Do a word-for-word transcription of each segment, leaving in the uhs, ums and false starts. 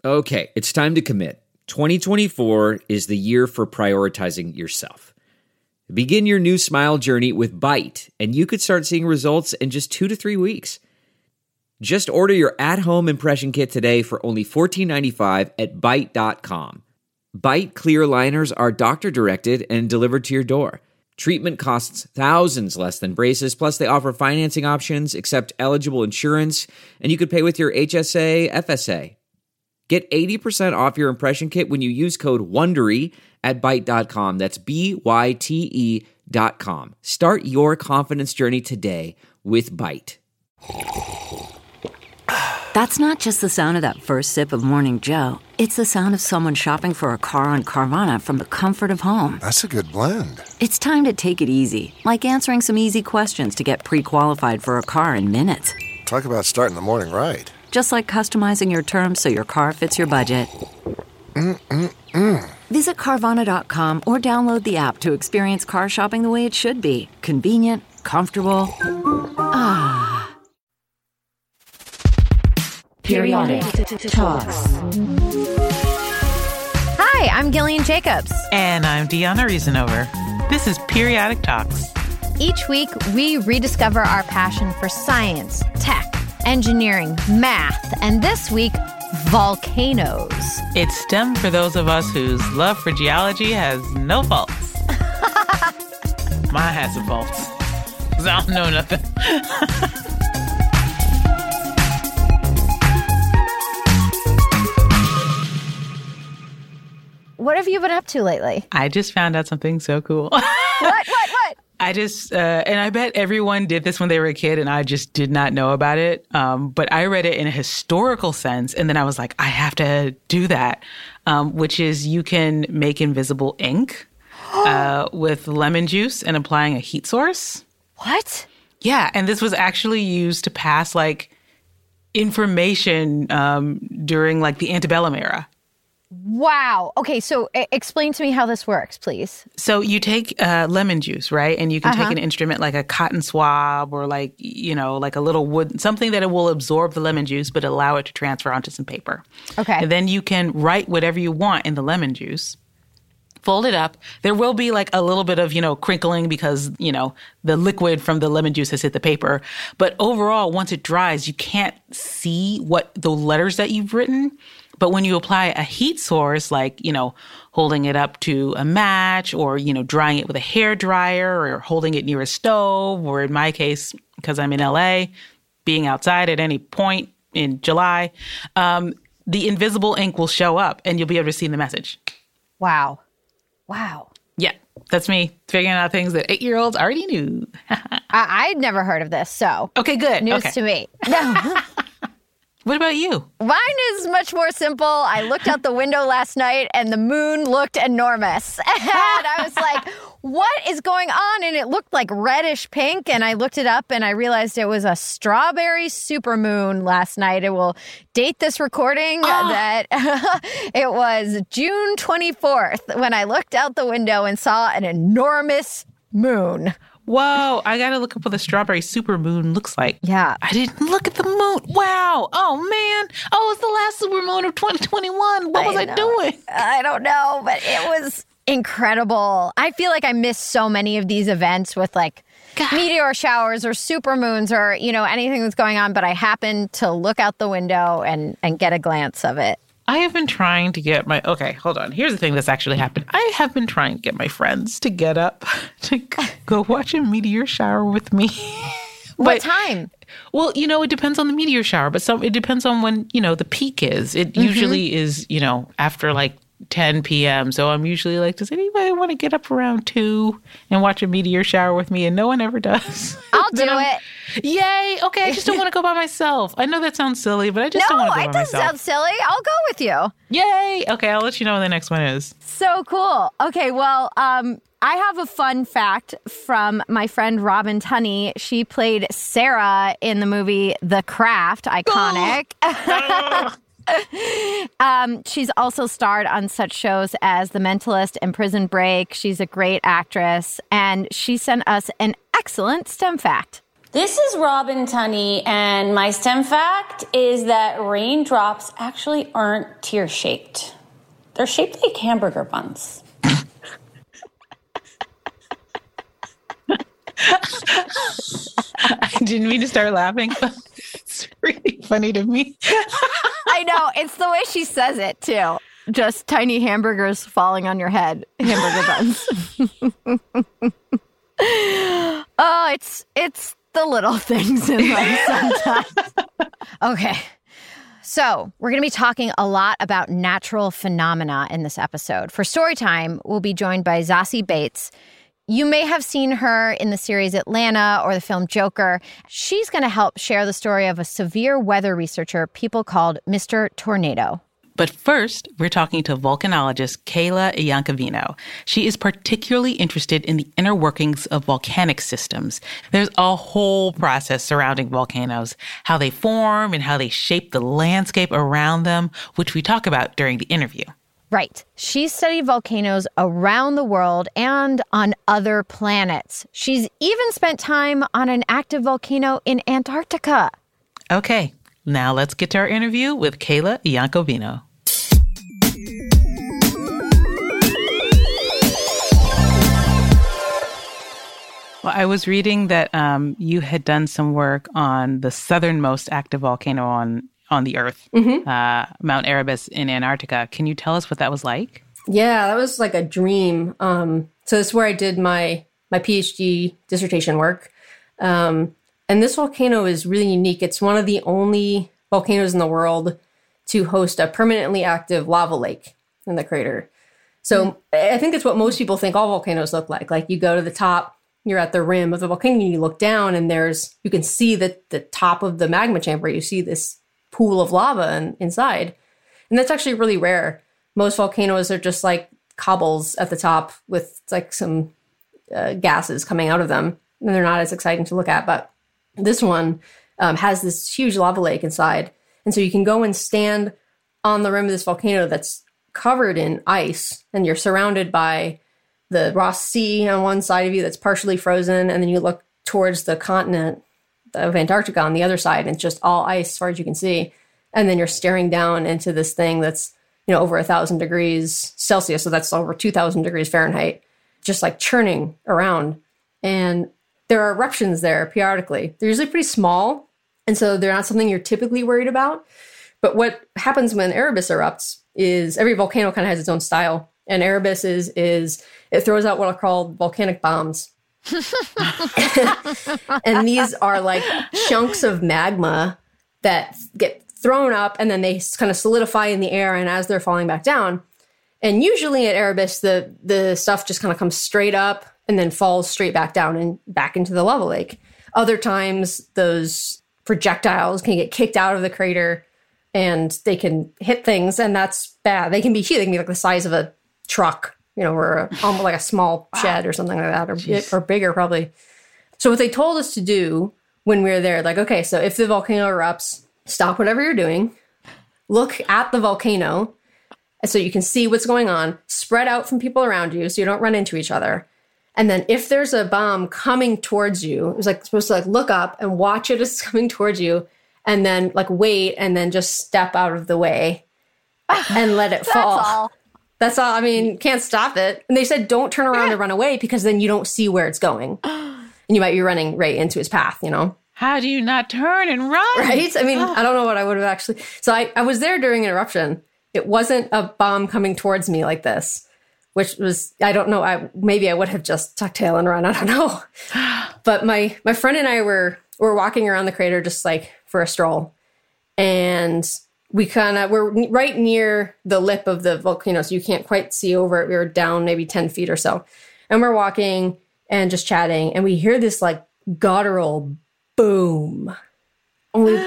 Okay, it's time to commit. twenty twenty-four is the year for prioritizing yourself. Begin your new smile journey with Byte, and you could start seeing results in just two to three weeks. Just order your at-home impression kit today for only fourteen ninety-five at byte dot com. Byte clear aligners are doctor-directed and delivered to your door. Treatment costs thousands less than braces, plus they offer financing options, accept eligible insurance, and you could pay with your H S A, F S A. Get eighty percent off your impression kit when you use code WONDERY at byte dot com. That's B Y T E dot com. Start your confidence journey today with Byte. That's not just the sound of that first sip of Morning Joe. It's the sound of someone shopping for a car on Carvana from the comfort of home. That's a good blend. It's time to take it easy, like answering some easy questions to get pre-qualified for a car in minutes. Talk about starting the morning right. Just like customizing your terms so your car fits your budget. Mm-mm-mm. Visit Carvana dot com or download the app to experience car shopping the way it should be. Convenient, comfortable. Ah. Periodic Talks. Hi, I'm Gillian Jacobs. And I'm Deanna Reasonover. This is Periodic Talks. Each week, we rediscover our passion for science, tech, engineering, math, and this week, volcanoes. It's STEM for those of us whose love for geology has no faults. Mine has some faults, because I don't know nothing. What have you been up to lately? I just found out something so cool. What, what, what? I just, uh, and I bet everyone did this when they were a kid, and I just did not know about it. Um, but I read it in a historical sense, and then I was like, I have to do that, um, which is you can make invisible ink uh, with lemon juice and applying a heat source. What? Yeah, and this was actually used to pass, like, information um, during, like, the antebellum era. Wow. Okay, so uh, explain to me how this works, please. So you take uh, lemon juice, right? And you can Uh-huh. take an instrument like a cotton swab or like, you know, like a little wood, something that it will absorb the lemon juice but allow it to transfer onto some paper. Okay. And then you can write whatever you want in the lemon juice, fold it up. There will be like a little bit of, you know, crinkling because, you know, the liquid from the lemon juice has hit the paper. But overall, once it dries, you can't see what the letters that you've written. But when you apply a heat source, like, you know, holding it up to a match or, you know, drying it with a hair dryer or holding it near a stove, or in my case, because I'm in L A, being outside at any point in July, um, the invisible ink will show up and you'll be able to see the message. Wow. Wow. Yeah, that's me figuring out things that eight-year-olds already knew. I- I'd never heard of this, so. Okay, good. News Okay. to me. No. What about you? Mine is much more simple. I looked out the window last night and the moon looked enormous. And I was like, what is going on? And it looked like reddish pink. And I looked it up and I realized it was a strawberry supermoon last night. It will date this recording Oh. that it was June twenty-fourth when I looked out the window and saw an enormous moon. Whoa, I got to look up what the strawberry supermoon looks like. Yeah. I didn't look at the moon. Wow. Oh, man. Oh, it's the last supermoon of twenty twenty-one. What was I, know. doing? I don't know, but it was incredible. I feel like I missed so many of these events with like God. meteor showers or supermoons or, you know, anything that's going on, but I happened to look out the window and, and get a glance of it. I have been trying to get my, okay, hold on. Here's the thing that's actually happened. I have been trying to get my friends to get up to go watch a meteor shower with me. What But- time? Well, you know, it depends on the meteor shower, but some it depends on when, you know, the peak is. It Mm-hmm. usually is, you know, after like ten p.m. So I'm usually like, does anybody want to get up around two and watch a meteor shower with me? And no one ever does. I'll do Then I'm- it. Yay. Okay, I just don't want to go by myself. I know that sounds silly, but I just don't No, want to go it by doesn't myself. sound silly. I'll go with you. Yay. Okay, I'll let you know when the next one is. So cool. Okay, well, um, I have a fun fact from my friend Robin Tunney. She played Sarah in the movie The Craft, iconic. um, she's also starred on such shows as The Mentalist and Prison Break. She's a great actress, and she sent us an excellent STEM fact. This is Robin Tunney, and my STEM fact is that raindrops actually aren't tear-shaped. They're shaped like hamburger buns. I didn't mean to start laughing. It's really funny to me. I know. It's the way she says it, too. Just tiny hamburgers falling on your head. Hamburger buns. Oh, it's it's the little things in life sometimes. Okay. So we're going to be talking a lot about natural phenomena in this episode. For Storytime, we'll be joined by Zazie Bates. You may have seen her in the series Atlanta or the film Joker. She's going to help share the story of a severe weather researcher people called Mister Tornado. But first, we're talking to volcanologist Kayla Iancavino. She is particularly interested in the inner workings of volcanic systems. There's a whole process surrounding volcanoes, how they form and how they shape the landscape around them, which we talk about during the interview. Right. She's studied volcanoes around the world and on other planets. She's even spent time on an active volcano in Antarctica. Okay, now let's get to our interview with Kayla Iancavino. Well, I was reading that um, you had done some work on the southernmost active volcano on on the Earth, mm-hmm. uh, Mount Erebus in Antarctica. Can you tell us what that was like? Yeah, that was like a dream. Um, so this is where I did my my PhD dissertation work. Um, and this volcano is really unique. It's one of the only volcanoes in the world to host a permanently active lava lake in the crater. So mm-hmm. I think it's what most people think all volcanoes look like. Like you go to the top, you're at the rim of the volcano, you look down and there's, you can see the, the top of the magma chamber. You see this pool of lava in, inside. And that's actually really rare. Most volcanoes are just like cobbles at the top with like some uh, gases coming out of them. And they're not as exciting to look at. But this one um, has this huge lava lake inside. And so you can go and stand on the rim of this volcano that's covered in ice. And you're surrounded by the Ross Sea on one side of you that's partially frozen. And then you look towards the continent of Antarctica on the other side, and it's just all ice as far as you can see. And then you're staring down into this thing that's, you know, over a thousand degrees Celsius. So that's over two thousand degrees Fahrenheit, just like churning around. And there are eruptions there periodically. They're usually pretty small. And so they're not something you're typically worried about. But what happens when Erebus erupts is every volcano kind of has its own style. And Erebus is, is it throws out what are called volcanic bombs. And these are like chunks of magma that get thrown up and then they kind of solidify in the air. And as they're falling back down, and usually at Erebus, the, the stuff just kind of comes straight up and then falls straight back down and back into the lava lake. Other times, those projectiles can get kicked out of the crater and they can hit things, and that's bad. They can be huge. They can be like the size of a truck, you know, or a, almost like a small shed or something like that, or, or bigger probably. So what they told us to do when we were there, like, okay, so if the volcano erupts, stop whatever you're doing, look at the volcano, and so you can see what's going on, spread out from people around you so you don't run into each other. And then if there's a bomb coming towards you, it was like supposed to like look up and watch it as it's coming towards you, and then like wait and then just step out of the way and let it fall. That's all. That's all. I mean, can't stop it. And they said, don't turn around and run away because then you don't see where it's going. And you might be running right into his path, you know? How do you not turn and run? Right? I mean, oh. I don't know what I would have actually. So I, I was there during an eruption. It wasn't a bomb coming towards me like this, which was, I don't know. I maybe I would have just tucked tail and run. I don't know. But my, my friend and I were, were walking around the crater just like for a stroll. And we kind of, we're right near the lip of the volcano, so you can't quite see over it. We were down maybe ten feet or so. And we're walking and just chatting, and we hear this like guttural boom. And we,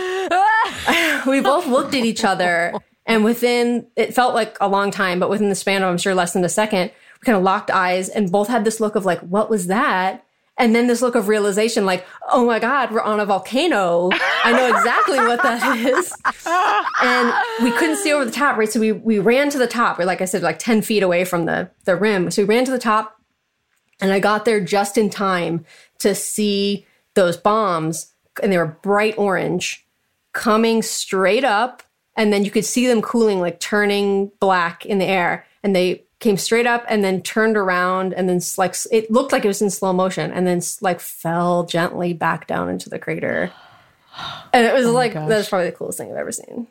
we both looked at each other, and within, it felt like a long time, but within the span of, I'm sure, less than a second, we kind of locked eyes and both had this look of like, what was that? And then this look of realization, like, oh my God, we're on a volcano. I know exactly what that is. And we couldn't see over the top, right? So we we ran to the top. We're, like I said, like ten feet away from the, the rim. So we ran to the top, and I got there just in time to see those bombs, and they were bright orange, coming straight up, and then you could see them cooling, like turning black in the air, and they came straight up and then turned around, and then like it looked like it was in slow motion, and then like fell gently back down into the crater. And it was oh like, that was probably the coolest thing I've ever seen.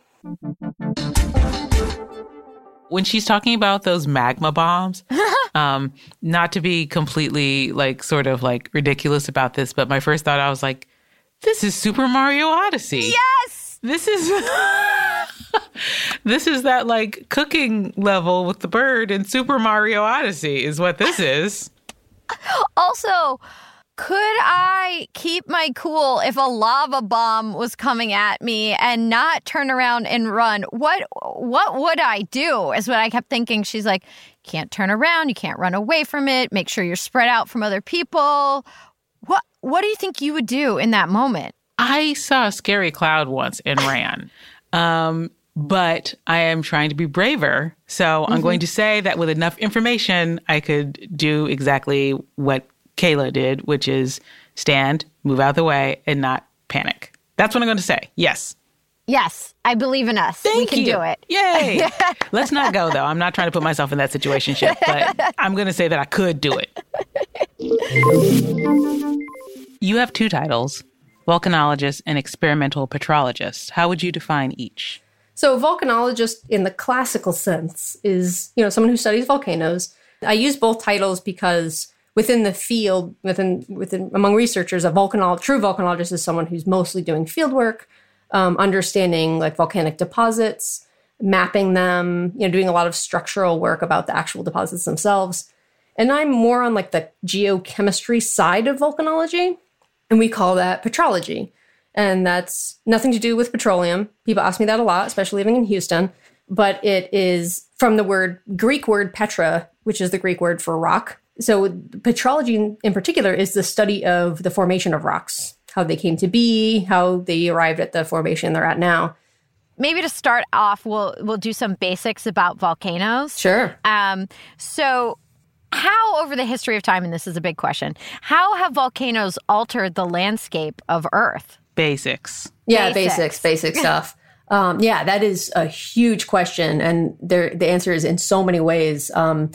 When she's talking about those magma bombs, um, not to be completely like sort of like ridiculous about this, but my first thought, I was like, this is Super Mario Odyssey. Yes! This is this is that like cooking level with the bird in Super Mario Odyssey is what this is. Also, could I keep my cool if a lava bomb was coming at me and not turn around and run? What what would I do is what I kept thinking. She's like, can't turn around. You can't run away from it. Make sure you're spread out from other people. What what do you think you would do in that moment? I saw a scary cloud once and ran. Um, but I am trying to be braver. So mm-hmm. I'm going to say that with enough information, I could do exactly what Kayla did, which is stand, move out of the way, and not panic. That's what I'm going to say. Yes. Yes. I believe in us. Thank we can you. do it. Yay. Let's not go, though. I'm not trying to put myself in that situation shit, but I'm going to say that I could do it. You have two titles, volcanologist and experimental petrologist. How would you define each? So volcanologist in the classical sense is, you know, someone who studies volcanoes. I use both titles because within the field, within within among researchers, a volcanol true volcanologist is someone who's mostly doing field work, um, understanding like volcanic deposits, mapping them, you know, doing a lot of structural work about the actual deposits themselves. And I'm more on like the geochemistry side of volcanology, and we call that petrology. And that's nothing to do with petroleum. People ask me that a lot, especially living in Houston. But it is from the word Greek word petra, which is the Greek word for rock. So petrology in particular is the study of the formation of rocks, how they came to be, how they arrived at the formation they're at now. Maybe to start off, we'll we'll do some basics about volcanoes. Sure. Um, so how over the history of time, and this is a big question, how have volcanoes altered the landscape of Earth? Basics. Yeah, basics, basic, basic stuff. Um, yeah, that is a huge question. And there, the answer is in so many ways. Um,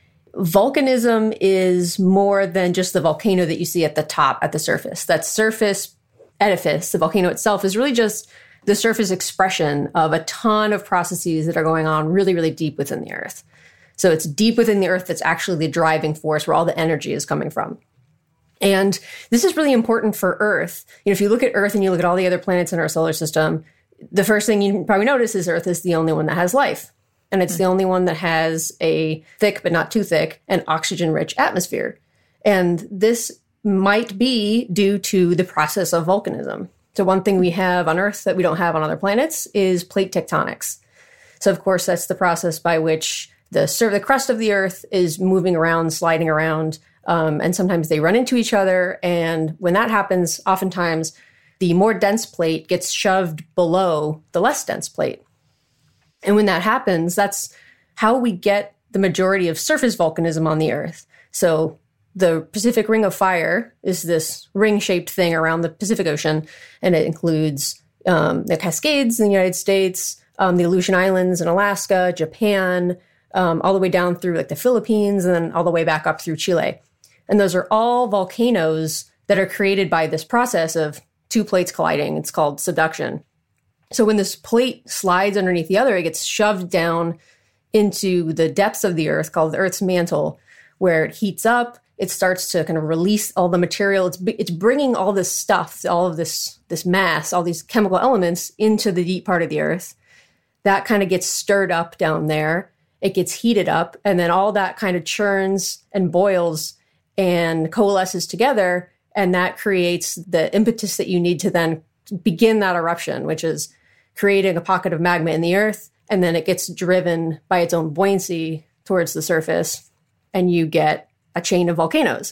volcanism is more than just the volcano that you see at the top, at the surface. That surface edifice, the volcano itself, is really just the surface expression of a ton of processes that are going on really, really deep within the Earth. So it's deep within the Earth that's actually the driving force where all the energy is coming from. And this is really important for Earth. You know, if you look at Earth and you look at all the other planets in our solar system, the first thing you probably notice is Earth is the only one that has life. And it's the only one that has a thick, but not too thick, and oxygen-rich atmosphere. And this might be due to the process of volcanism. So one thing we have on Earth that we don't have on other planets is plate tectonics. So, of course, that's the process by which the, sur- the crust of the Earth is moving around, sliding around, um, and sometimes they run into each other. And when that happens, oftentimes the more dense plate gets shoved below the less dense plate. And when that happens, that's how we get the majority of surface volcanism on the Earth. So the Pacific Ring of Fire is this ring-shaped thing around the Pacific Ocean, and it includes um, the Cascades in the United States, um, the Aleutian Islands in Alaska, Japan, um, all the way down through like the Philippines, and then all the way back up through Chile. And those are all volcanoes that are created by this process of two plates colliding. It's called subduction. So when this plate slides underneath the other, it gets shoved down into the depths of the Earth called the Earth's mantle, where it heats up. It starts to kind of release all the material. It's it's bringing all this stuff, all of this this mass, all these chemical elements into the deep part of the Earth. That kind of gets stirred up down there. It gets heated up, and then all that kind of churns and boils and coalesces together, and that creates the impetus that you need to then begin that eruption, which is creating a pocket of magma in the Earth, and then it gets driven by its own buoyancy towards the surface, and you get a chain of volcanoes.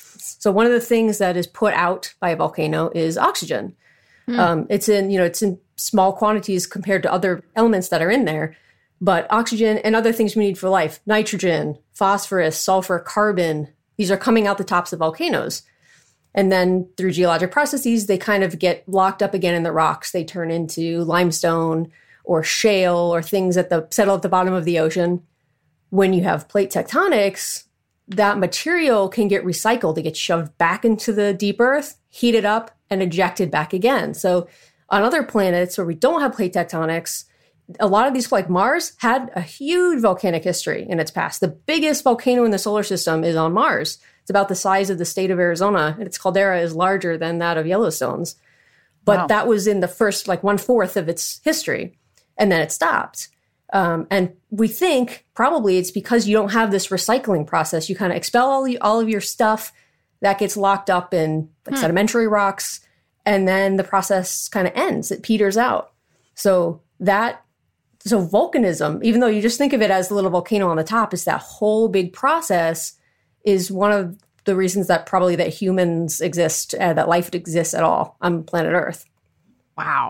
So one of the things that is put out by a volcano is oxygen. Mm. Um, it's in, you know, it's in small quantities compared to other elements that are in there, but oxygen and other things we need for life, nitrogen, phosphorus, sulfur, carbon, these are coming out the tops of volcanoes. And then through geologic processes, they kind of get locked up again in the rocks. They turn into limestone or shale or things that the settle at the bottom of the ocean. When you have plate tectonics, that material can get recycled. It gets shoved back into the deep earth, heated up, and ejected back again. So on other planets where we don't have plate tectonics, a lot of these, like Mars, had a huge volcanic history in its past. The biggest volcano in the solar system is on Mars. It's about the size of the state of Arizona, and its caldera is larger than that of Yellowstone's. But Wow. that was in the first, like, one-fourth of its history, and then it stopped. Um, and we think probably it's because you don't have this recycling process. You kind of expel all, the, all of your stuff that gets locked up in like Hmm. sedimentary rocks, and then the process kind of ends. It peters out. So that, so volcanism, even though you just think of it as the little volcano on the top, is that whole big process is one of the reasons that probably that humans exist, uh, that life exists at all on planet Earth. Wow.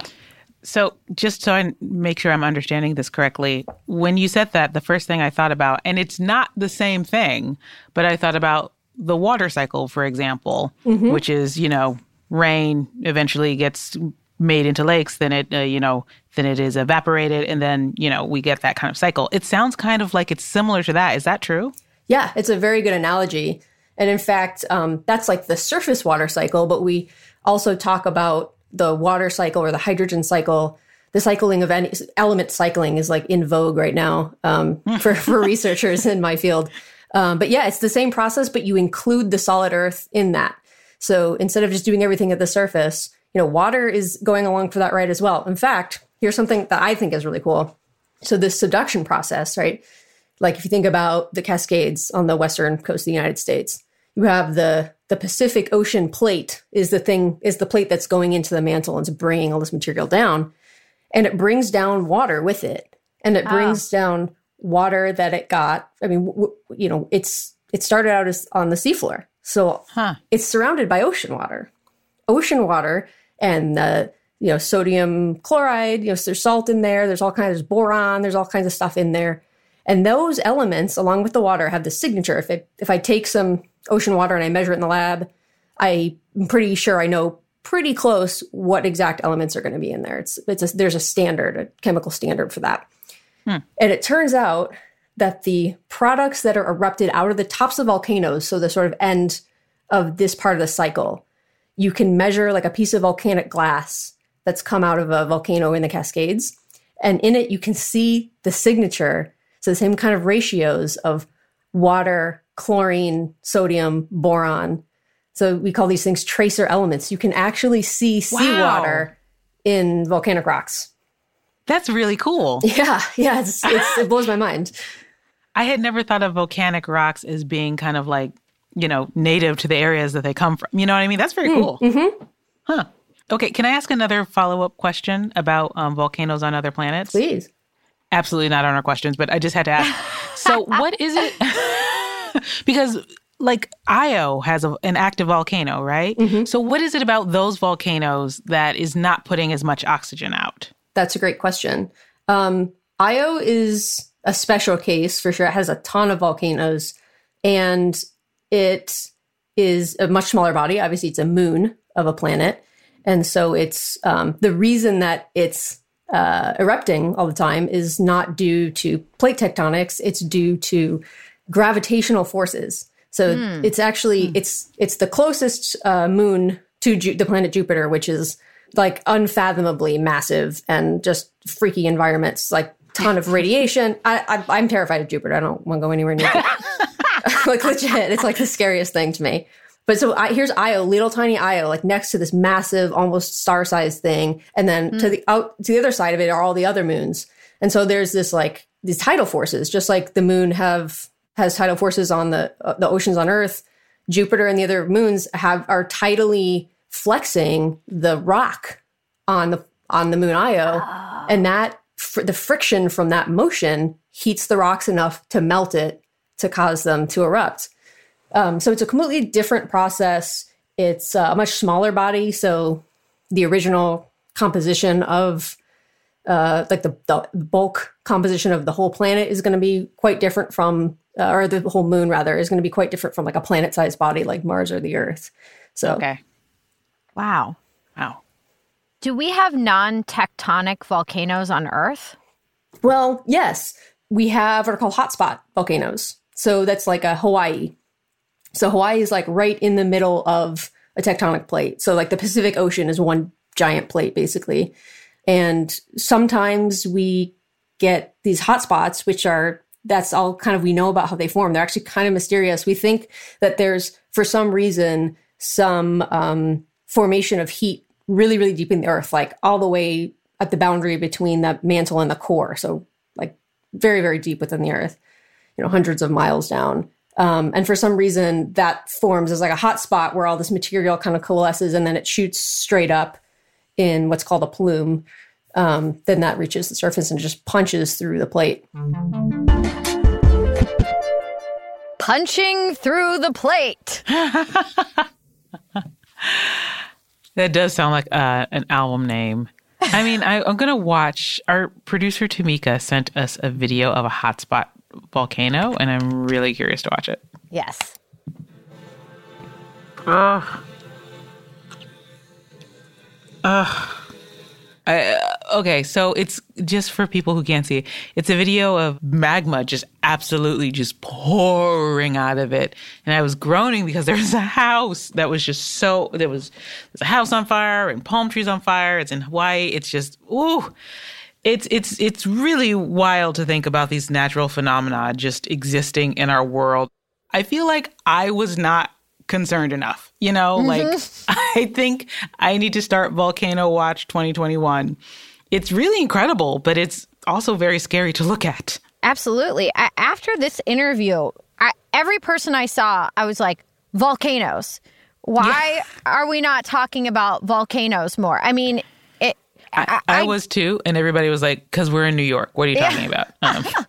So just so I make sure I'm understanding this correctly, when you said that, the first thing I thought about, and it's not the same thing, but I thought about the water cycle, for example, Mm-hmm. which is, you know, rain eventually gets made into lakes, then it, uh, you know, then it is evaporated, and then, you know, we get that kind of cycle. It sounds kind of like it's similar to that. Is that true? Yeah, it's a very good analogy. And in fact, um, that's like the surface water cycle, but we also talk about the water cycle or the hydrogen cycle. The cycling of any element cycling is like in vogue right now um, for, for researchers in my field. Um, but yeah, it's the same process, but you include the solid earth in that. So instead of just doing everything at the surface, you know, water is going along for that ride as well. In fact, here's something that I think is really cool. So this subduction process, right? Like if you think about the Cascades on the western coast of the United States, you have the the Pacific Ocean plate is the thing, is the plate that's going into the mantle and it's bringing all this material down. And it brings down water with it. And it brings down water that it got. I mean, w- w- you know, it's it started out as on the seafloor. So Huh. it's surrounded by ocean water. Ocean water and, uh, you know, sodium chloride, you know, there's salt in there. There's all kinds of boron. There's all kinds of stuff in there. And those elements, along with the water, have the signature. If it, if I take some ocean water and I measure it in the lab, I'm pretty sure I know pretty close what exact elements are going to be in there. It's it's a, there's a standard, a chemical standard for that. Hmm. And it turns out that the products that are erupted out of the tops of volcanoes, so the sort of end of this part of the cycle, you can measure like a piece of volcanic glass that's come out of a volcano in the Cascades. And in it, you can see the signature. So the same kind of ratios of water, chlorine, sodium, boron. So we call these things tracer elements. You can actually see seawater in volcanic rocks. That's really cool. Yeah, yeah, it's, it's, it blows my mind. I had never thought of volcanic rocks as being kind of like, you know, native to the areas that they come from. You know what I mean? That's very cool. Mm-hmm. Huh. Okay, can I ask another follow-up question about um, volcanoes on other planets? Please. Absolutely not on our questions, but I just had to ask. So what is it? Because like Io has a, an active volcano, right? Mm-hmm. So what is it about those volcanoes that is not putting as much oxygen out? That's a great question. Um, Io is a special case for sure. It has a ton of volcanoes, and it is a much smaller body. Obviously, it's a moon of a planet. And so it's um, the reason that it's uh, erupting all the time is not due to plate tectonics. It's due to gravitational forces. So mm. it's actually, mm. it's it's the closest uh, moon to Ju- the planet Jupiter, which is like unfathomably massive and just freaky environments, like ton of radiation. I, I, I'm terrified of Jupiter. I don't want to go anywhere near it. Like legit, it's like the scariest thing to me. But so I, here's Io, little tiny Io, like next to this massive, almost star-sized thing, and then mm. to the out to the other side of it are all the other moons. And so there's this like these tidal forces, just like the moon have has tidal forces on the uh, the oceans on Earth. Jupiter and the other moons have are tidally flexing the rock on the on the moon Io, oh. and that fr- the friction from that motion heats the rocks enough to melt it to cause them to erupt. Um, so it's a completely different process. It's a much smaller body. So the original composition of uh, like the, the bulk composition of the whole planet is going to be quite different from, uh, or the whole moon rather, is going to be quite different from like a planet-sized body like Mars or the Earth. So, okay. Wow. Wow. Do we have non-tectonic volcanoes on Earth? Well, yes. We have what are called hotspot volcanoes. So that's like a Hawaii. So Hawaii is like right in the middle of a tectonic plate. So like the Pacific Ocean is one giant plate, basically. And sometimes we get these hotspots, which are, that's all kind of we know about how they form. They're actually kind of mysterious. We think that there's, for some reason, some um, formation of heat really, really deep in the earth, like all the way at the boundary between the mantle and the core. So like very, very deep within the earth, you know, hundreds of miles down. Um, and for some reason that forms as like a hot spot where all this material kind of coalesces and then it shoots straight up in what's called a plume. Um, then that reaches the surface and just punches through the plate. Punching through the plate. That does sound like uh, an album name. I mean, I, I'm going to watch. Our producer, Tamika, sent us a video of a hotspot volcano, and I'm really curious to watch it. Yes. Ugh. Ugh. I, uh, okay, so it's just for people who can't see it. It's a video of magma just absolutely just pouring out of it. And I was groaning because there was a house that was just so, there was there's a house on fire and palm trees on fire. It's in Hawaii. It's just, ooh. It's it's it's really wild to think about these natural phenomena just existing in our world. I feel like I was not concerned enough, you know, mm-hmm. like I think I need to start Volcano Watch twenty twenty-one. It's really incredible, but it's also very scary to look at. Absolutely. I, after this interview, I, every person I saw, I was like, volcanoes. Why yeah. are we not talking about volcanoes more? I mean, it. I, I, I was too, and everybody was like, because we're in New York. What are you talking yeah. about?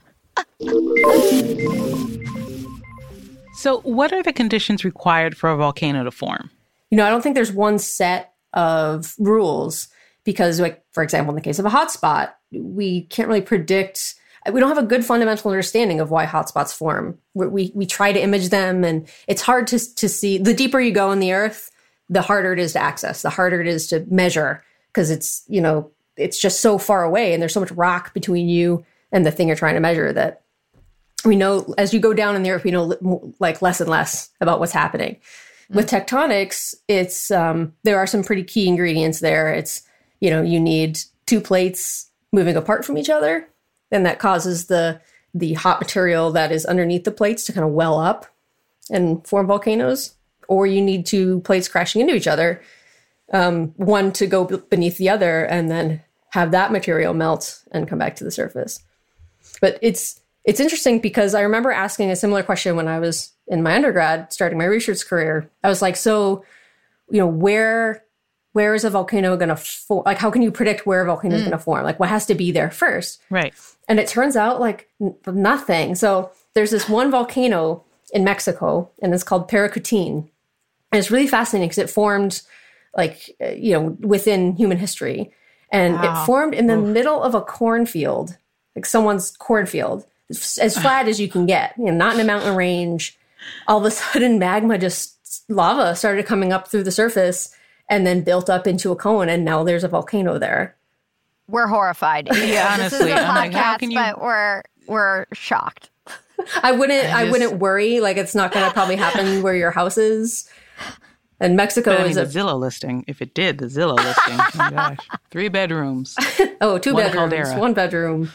Um, So what are the conditions required for a volcano to form? You know, I don't think there's one set of rules because, like, for example, in the case of a hotspot, we can't really predict. We don't have a good fundamental understanding of why hotspots form. We, we, we try to image them, and it's hard to, to see. The deeper you go in the earth, the harder it is to access, the harder it is to measure because it's, you know, it's just so far away and there's so much rock between you and the thing you're trying to measure that we know as you go down in the earth, we know like less and less about what's happening. Mm-hmm. With tectonics, it's um, there are some pretty key ingredients there. It's, you know, you need two plates moving apart from each other, and that causes the the hot material that is underneath the plates to kind of well up and form volcanoes. Or you need two plates crashing into each other, um, one to go beneath the other, and then have that material melt and come back to the surface. But it's It's interesting because I remember asking a similar question when I was in my undergrad, starting my research career. I was like, so, you know, where where is a volcano going to form? Like, how can you predict where a volcano is mm. going to form? Like, what has to be there first? Right. And it turns out, like, n- nothing. So there's this one volcano in Mexico, and it's called Paricutin. And it's really fascinating because it formed, like, uh, you know, within human history. And wow. it formed in the Oof. middle of a cornfield, like someone's cornfield. As flat as you can get, you know, not in a mountain range. All of a sudden, magma, just lava started coming up through the surface and then built up into a cone, and now there's a volcano there. We're horrified. Yeah, honestly, this is a I'm like, podcast, how can you? But we're we're shocked. I wouldn't. I, I, just... I wouldn't worry. Like it's not going to probably happen where your house is. And Mexico but, I mean, is a a Zillow listing. If it did, the Zillow listing. Oh my gosh, three bedrooms. Oh, two one bedrooms, caldera. one bedroom.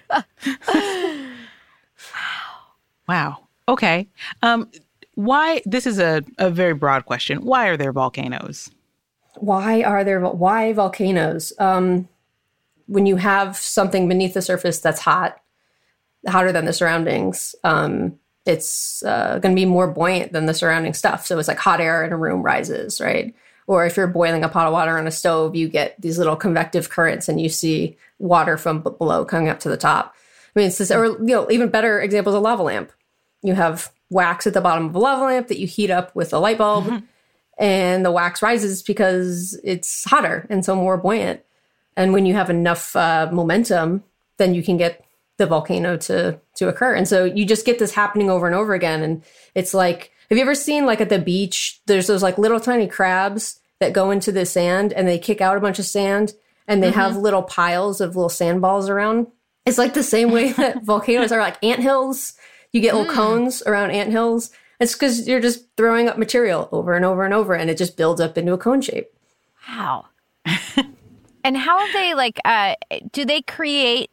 Wow. Okay. Um, why? This is a, a very broad question. Why are there volcanoes? Why are there? Why volcanoes? Um, when you have something beneath the surface that's hot, hotter than the surroundings, um, it's uh, going to be more buoyant than the surrounding stuff. So it's like hot air in a room rises, right? Or if you're boiling a pot of water on a stove, you get these little convective currents, and you see water from b- below coming up to the top. I mean, it's this, or you know, even better examples, a lava lamp. You have wax at the bottom of a lava lamp that you heat up with a light bulb, mm-hmm. and the wax rises because it's hotter and so more buoyant. And when you have enough uh, momentum, then you can get the volcano to to occur. And so you just get this happening over and over again. And it's like, Have you ever seen like at the beach, there's those like little tiny crabs that go into the sand and they kick out a bunch of sand and they mm-hmm. have little piles of little sandballs around? It's like the same way that volcanoes are like anthills. You get little mm. cones around anthills. It's because you're just throwing up material over and over and over, and it just builds up into a cone shape. Wow. And how have they, like, uh, do they create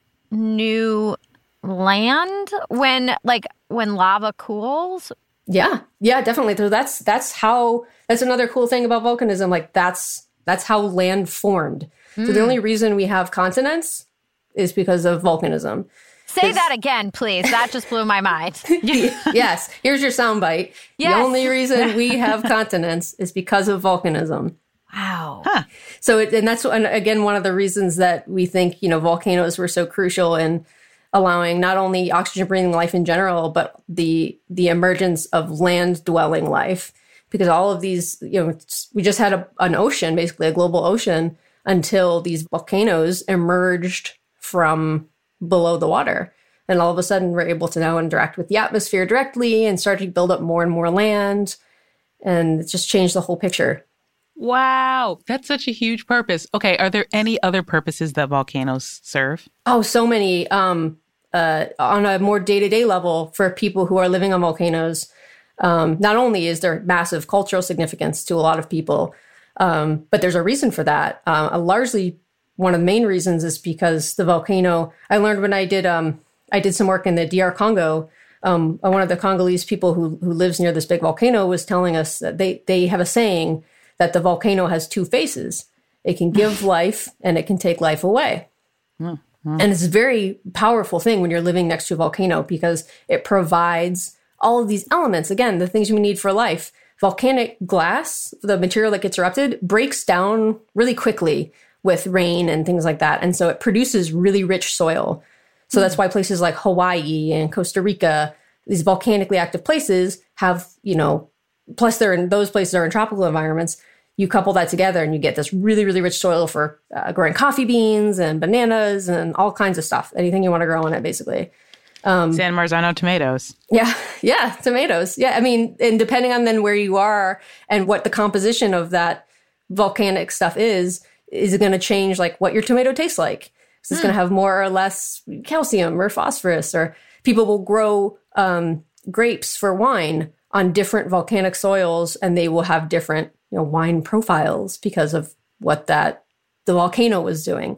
new land when, like, when lava cools? Yeah, yeah, definitely. So that's that's how, that's another cool thing about volcanism. Like, that's that's how land formed. Mm. So the only reason we have continents is because of volcanism. Say that again, please. That just blew my mind. Yes. Here's your soundbite. Yes. The only reason we have continents is because of volcanism. Wow. Huh. So, it, and that's, and again, one of the reasons that we think, you know, volcanoes were so crucial in allowing not only oxygen-breathing life in general, but the the emergence of land-dwelling life. Because all of these, you know, we just had a, an ocean, basically a global ocean, until these volcanoes emerged from below the water. And all of a sudden, we're able to now interact with the atmosphere directly and start to build up more and more land. And it just changed the whole picture. Wow. That's such a huge purpose. Okay. Are there any other purposes that volcanoes serve? Oh, so many. Um, uh, on a more day-to-day level for people who are living on volcanoes, um, not only is there massive cultural significance to a lot of people, um, but there's a reason for that. Uh, largely, one of the main reasons is because the volcano, I learned when I did um, I did some work in the D R Congo, um, one of the Congolese people who who lives near this big volcano was telling us that they, they have a saying that the volcano has two faces. It can give life and it can take life away. Mm-hmm. And it's a very powerful thing when you're living next to a volcano because it provides all of these elements, again, the things we need for life. Volcanic glass, the material that gets erupted, breaks down really quickly with rain and things like that. And so it produces really rich soil. So that's why places like Hawaii and Costa Rica, these volcanically active places have, you know, plus they're in, those places are in tropical environments. You couple that together and you get this really, really rich soil for uh, growing coffee beans and bananas and all kinds of stuff. Anything you want to grow in it, basically. Um, San Marzano tomatoes. Yeah, yeah, tomatoes. Yeah, I mean, and depending on then where you are and what the composition of that volcanic stuff is, is it going to change like what your tomato tastes like? So it's mm. going to have more or less calcium or phosphorus, or people will grow um, grapes for wine on different volcanic soils, and they will have different, you know, wine profiles because of what that the volcano was doing.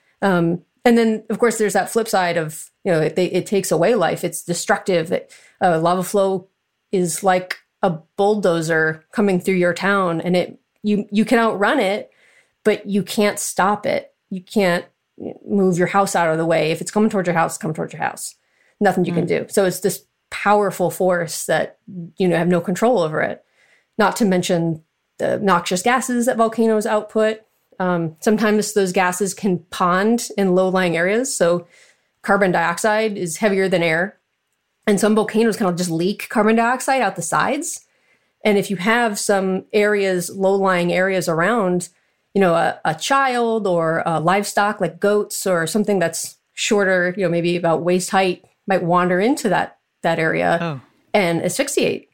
Um, and then, of course, there's that flip side of, you know, it, it takes away life. It's destructive. It, uh, lava flow is like a bulldozer coming through your town, and it you you can outrun it, but you can't stop it. You can't move your house out of the way. If it's coming towards your house, come towards your house. Nothing you mm. can do. So it's this powerful force that, you know, have no control over it. Not to mention the noxious gases that volcanoes output. Um, sometimes those gases can pond in low-lying areas. So carbon dioxide is heavier than air. And some volcanoes kind of just leak carbon dioxide out the sides. And if you have some areas, low-lying areas around, you know, a, a child or a livestock like goats or something that's shorter, you know, maybe about waist height, might wander into that that area oh. and asphyxiate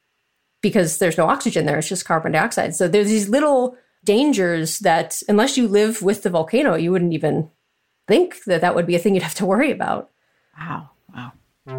because there's no oxygen there. It's just carbon dioxide. So there's these little dangers that unless you live with the volcano, you wouldn't even think that that would be a thing you'd have to worry about. Wow. Wow.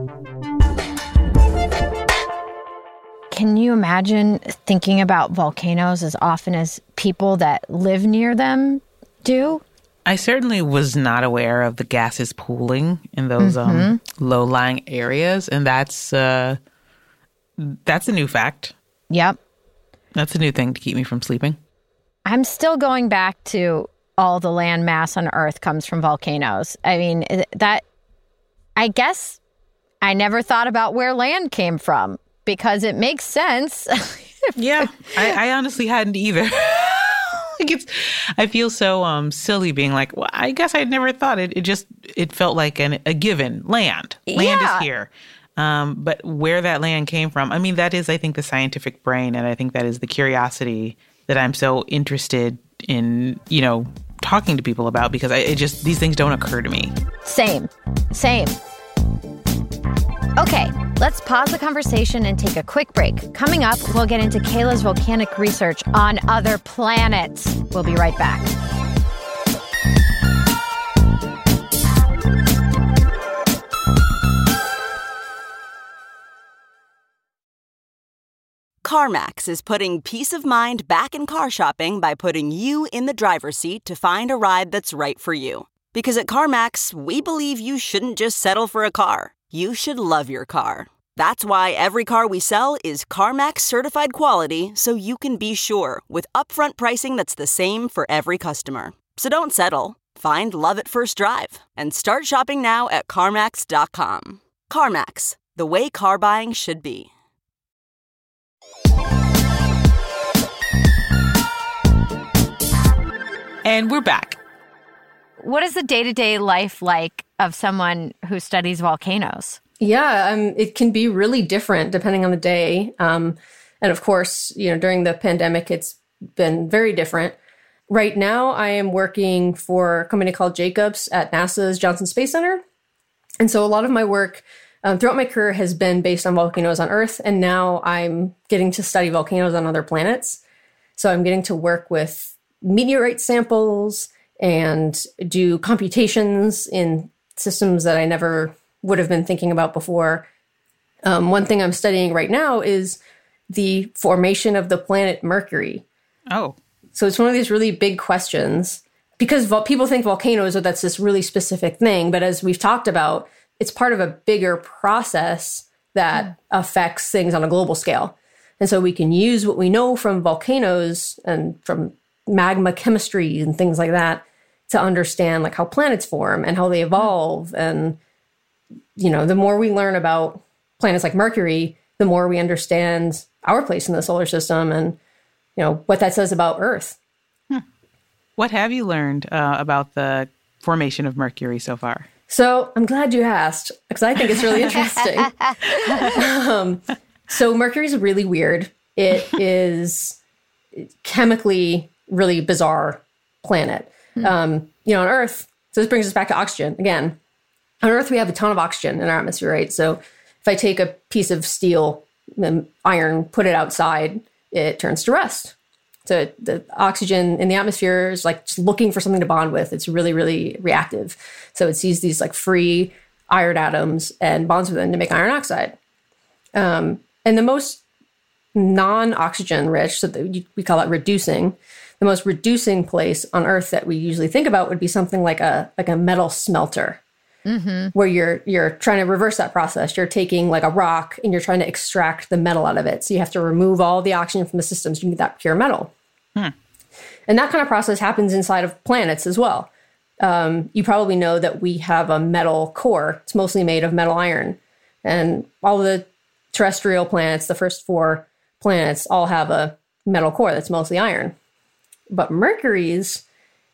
Can you imagine thinking about volcanoes as often as people that live near them do? I certainly was not aware of the gases pooling in those mm-hmm. um, low-lying areas, and that's uh, that's a new fact. Yep. That's a new thing to keep me from sleeping. I'm still going back to all the land mass on Earth comes from volcanoes. I mean, that, I guess I never thought about where land came from because it makes sense. Yeah, I, I honestly hadn't either. Like it's, I feel so um, silly being like, well, I guess I'd never thought it. It just, it felt like an, a given. Land. Land yeah. is here. Um, but where that land came from, I mean, that is, I think, the scientific brain. And I think that is the curiosity that I'm so interested in, you know, talking to people about because I it just, these things don't occur to me. Same. Same. Okay, Let's pause the conversation and take a quick break. Coming up, we'll get into Kayla's volcanic research on other planets. We'll be right back. CarMax is putting peace of mind back in car shopping by putting you in the driver's seat to find a ride that's right for you. Because at CarMax, we believe you shouldn't just settle for a car. You should love your car. That's why every car we sell is CarMax certified quality, so you can be sure with upfront pricing that's the same for every customer. So don't settle. Find love at first drive and start shopping now at CarMax dot com. CarMax, the way car buying should be. And we're back. What is the day-to-day life like of someone who studies volcanoes? Yeah, um, it can be really different depending on the day. Um, and of course, you know, during the pandemic, it's been very different. Right now, I am working for a company called Jacobs at NASA's Johnson Space Center. And so a lot of my work um, throughout my career has been based on volcanoes on Earth. And now I'm getting to study volcanoes on other planets. So I'm getting to work with meteorite samples and do computations in systems that I never would have been thinking about before. Um, one thing I'm studying right now is the formation of the planet Mercury. Oh. So it's one of these really big questions because vo- people think volcanoes are that's this really specific thing. But as we've talked about, it's part of a bigger process that mm. affects things on a global scale. And so we can use what we know from volcanoes and from magma chemistry and things like that to understand like how planets form and how they evolve. And, you know, the more we learn about planets like Mercury, the more we understand our place in the solar system and, you know, what that says about Earth. Hmm. What have you learned uh, about the formation of Mercury so far? So I'm glad you asked because I think it's really interesting. um, so Mercury is really weird. It is chemically really bizarre planet. Hmm. Um, you know, on Earth, so this brings us back to oxygen. Again, on Earth, we have a ton of oxygen in our atmosphere, right? So if I take a piece of steel, iron, put it outside, it turns to rust. So the oxygen in the atmosphere is like just looking for something to bond with. It's really, really reactive. So it sees these like free iron atoms and bonds with them to make iron oxide. Um, and the most non-oxygen rich, so the, we call it reducing, the most reducing place on Earth that we usually think about would be something like a like a metal smelter, mm-hmm. where you're you're trying to reverse that process. You're taking like a rock and you're trying to extract the metal out of it. So you have to remove all the oxygen from the system so you get that pure metal. Hmm. And that kind of process happens inside of planets as well. Um, you probably know that we have a metal core. It's mostly made of metal iron. And all the terrestrial planets, the first four planets, all have a metal core that's mostly iron. But Mercury's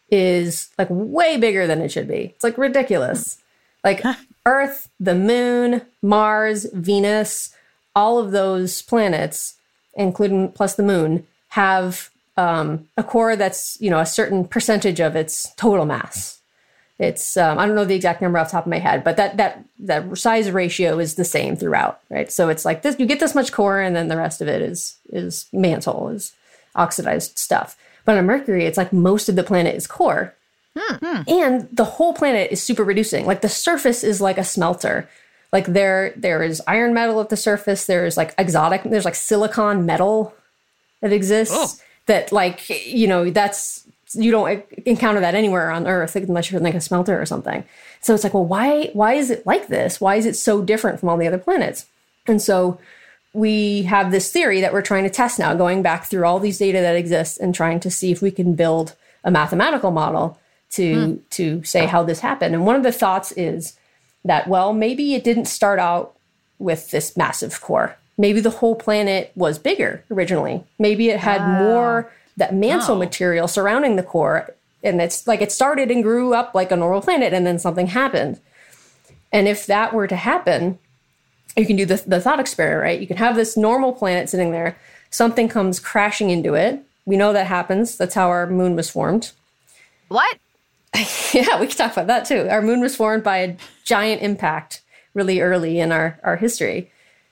is like way bigger than it should be. It's like ridiculous. Like Earth, the moon, Mars, Venus, all of those planets, including plus the moon, have um, a core that's, you know, a certain percentage of its total mass. It's, um, I don't know the exact number off the top of my head, but that that that size ratio is the same throughout, right? So it's like this, you get this much core and then the rest of it is is mantle, is oxidized stuff. But on Mercury, it's like most of the planet is core. Hmm. And the whole planet is super reducing. Like the surface is like a smelter. Like there, there is iron metal at the surface. There's like exotic, there's like silicon metal that exists oh. that like, you know, that's, you don't encounter that anywhere on Earth unless you're in like a smelter or something. So it's like, well, why, why is it like this? Why is it so different from all the other planets? And so we have this theory that we're trying to test now, going back through all these data that exist and trying to see if we can build a mathematical model to mm. to say how this happened. And one of the thoughts is that, well, maybe it didn't start out with this massive core. Maybe the whole planet was bigger originally. Maybe it had wow. more that mantle oh. material surrounding the core. And it's like it started and grew up like a normal planet and then something happened. And if that were to happen, you can do the, the thought experiment, right? You can have this normal planet sitting there. Something comes crashing into it. We know that happens. That's how our moon was formed. What? Yeah, we can talk about that too. Our moon was formed by a giant impact really early in our, our history.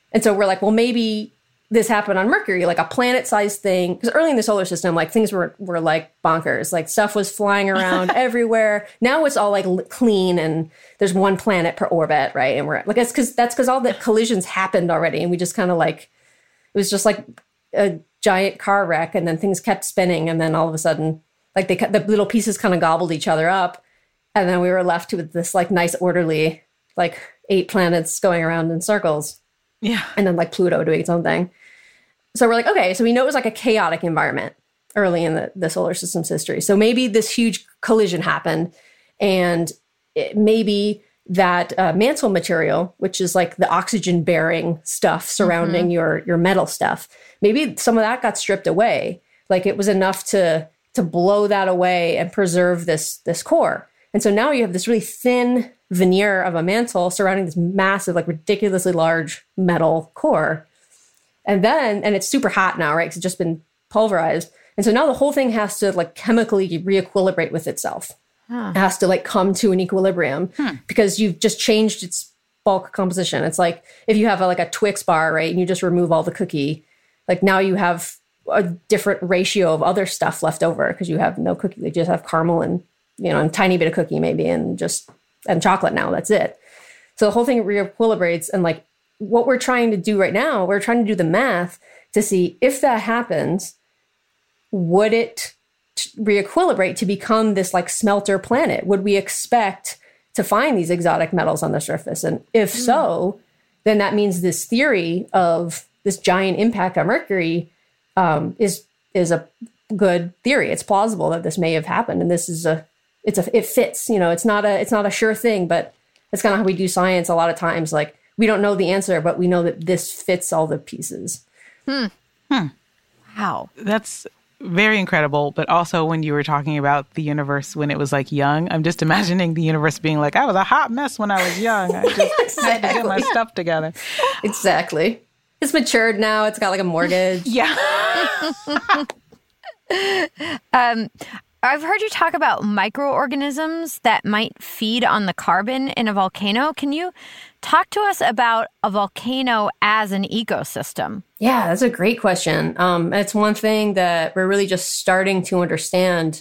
And so we're like, well, maybe this happened on Mercury, like a planet-sized thing. Because early in the solar system, like things were were like bonkers. Like stuff was flying around everywhere. Now it's all like l- clean, and there's one planet per orbit, right? And we're like, that's because that's because all the collisions happened already, and we just kind of like it was just like a giant car wreck, and then things kept spinning, and then all of a sudden, like they the little pieces kind of gobbled each other up, and then we were left with this like nice orderly like eight planets going around in circles. Yeah. And then like Pluto doing its own thing. So we're like, okay, so we know it was like a chaotic environment early in the, the solar system's history. So maybe this huge collision happened, and it, maybe that uh, mantle material, which is like the oxygen-bearing stuff surrounding mm-hmm. your your metal stuff, maybe some of that got stripped away. Like it was enough to to blow that away and preserve this this core. And so now you have this really thin veneer of a mantle surrounding this massive, like ridiculously large metal core. And then, and it's super hot now, right? Because it's just been pulverized. And so now the whole thing has to like chemically re-equilibrate with itself. Huh. It has to like come to an equilibrium hmm. because you've just changed its bulk composition. It's like if you have a, like a Twix bar, right? And you just remove all the cookie, like now you have a different ratio of other stuff left over because you have no cookie. You just have caramel and, you know, a tiny bit of cookie maybe and just, and chocolate now, that's it. So the whole thing re-equilibrates, and like what we're trying to do right now, we're trying to do the math to see if that happens, would it t- re-equilibrate to become this like smelter planet? Would we expect to find these exotic metals on the surface? And if mm. so, then that means this theory of this giant impact on Mercury um, is is a good theory. It's plausible that this may have happened, and this is a it's a it fits. You know, it's not a it's not a sure thing, but it's kind of how we do science a lot of times. Like we don't know the answer, but we know that this fits all the pieces. Hmm. Hmm. Wow. That's very incredible. But also when you were talking about the universe when it was like young, I'm just imagining the universe being like, I was a hot mess when I was young. I just exactly. had to get my stuff together. Exactly. It's matured now. It's got like a mortgage. Yeah. um, I've heard you talk about microorganisms that might feed on the carbon in a volcano. Can you talk to us about a volcano as an ecosystem? Yeah, that's a great question. Um, it's one thing that we're really just starting to understand.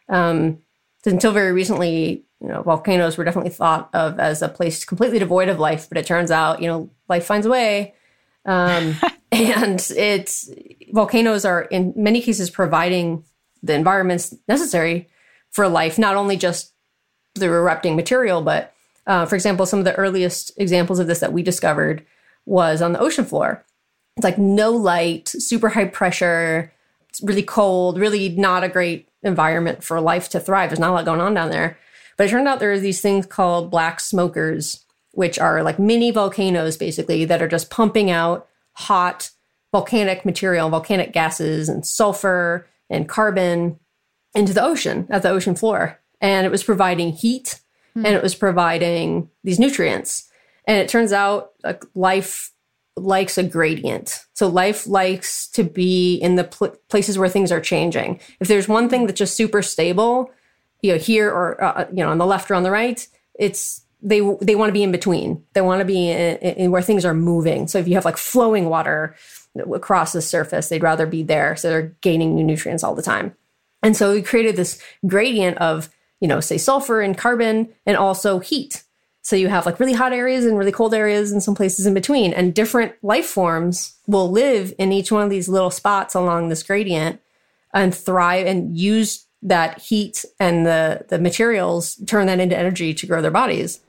Um, until very recently, you know, volcanoes were definitely thought of as a place completely devoid of life, but it turns out, you know, life finds a way. Um, and it's volcanoes are in many cases providing the environments necessary for life, not only just the erupting material, but uh, for example, some of the earliest examples of this that we discovered was on the ocean floor. It's like no light, super high pressure, it's really cold, really not a great environment for life to thrive. There's not a lot going on down there. But it turned out there are these things called black smokers, which are like mini volcanoes, basically, that are just pumping out hot volcanic material, volcanic gases and sulfur and carbon into the ocean, at the ocean floor. And it was providing heat mm. and it was providing these nutrients. And it turns out like life likes a gradient. So life likes to be in the pl- places where things are changing. If there's one thing that's just super stable, you know, here or, uh, you know, on the left or on the right, it's, they they want to be in between. They want to be in, in where things are moving. So if you have like flowing water across the surface, they'd rather be there. So they're gaining new nutrients all the time. And so we created this gradient of, you know, say sulfur and carbon and also heat. So you have like really hot areas and really cold areas and some places in between. And different life forms will live in each one of these little spots along this gradient and thrive and use that heat and the, the materials, turn that into energy to grow their bodies.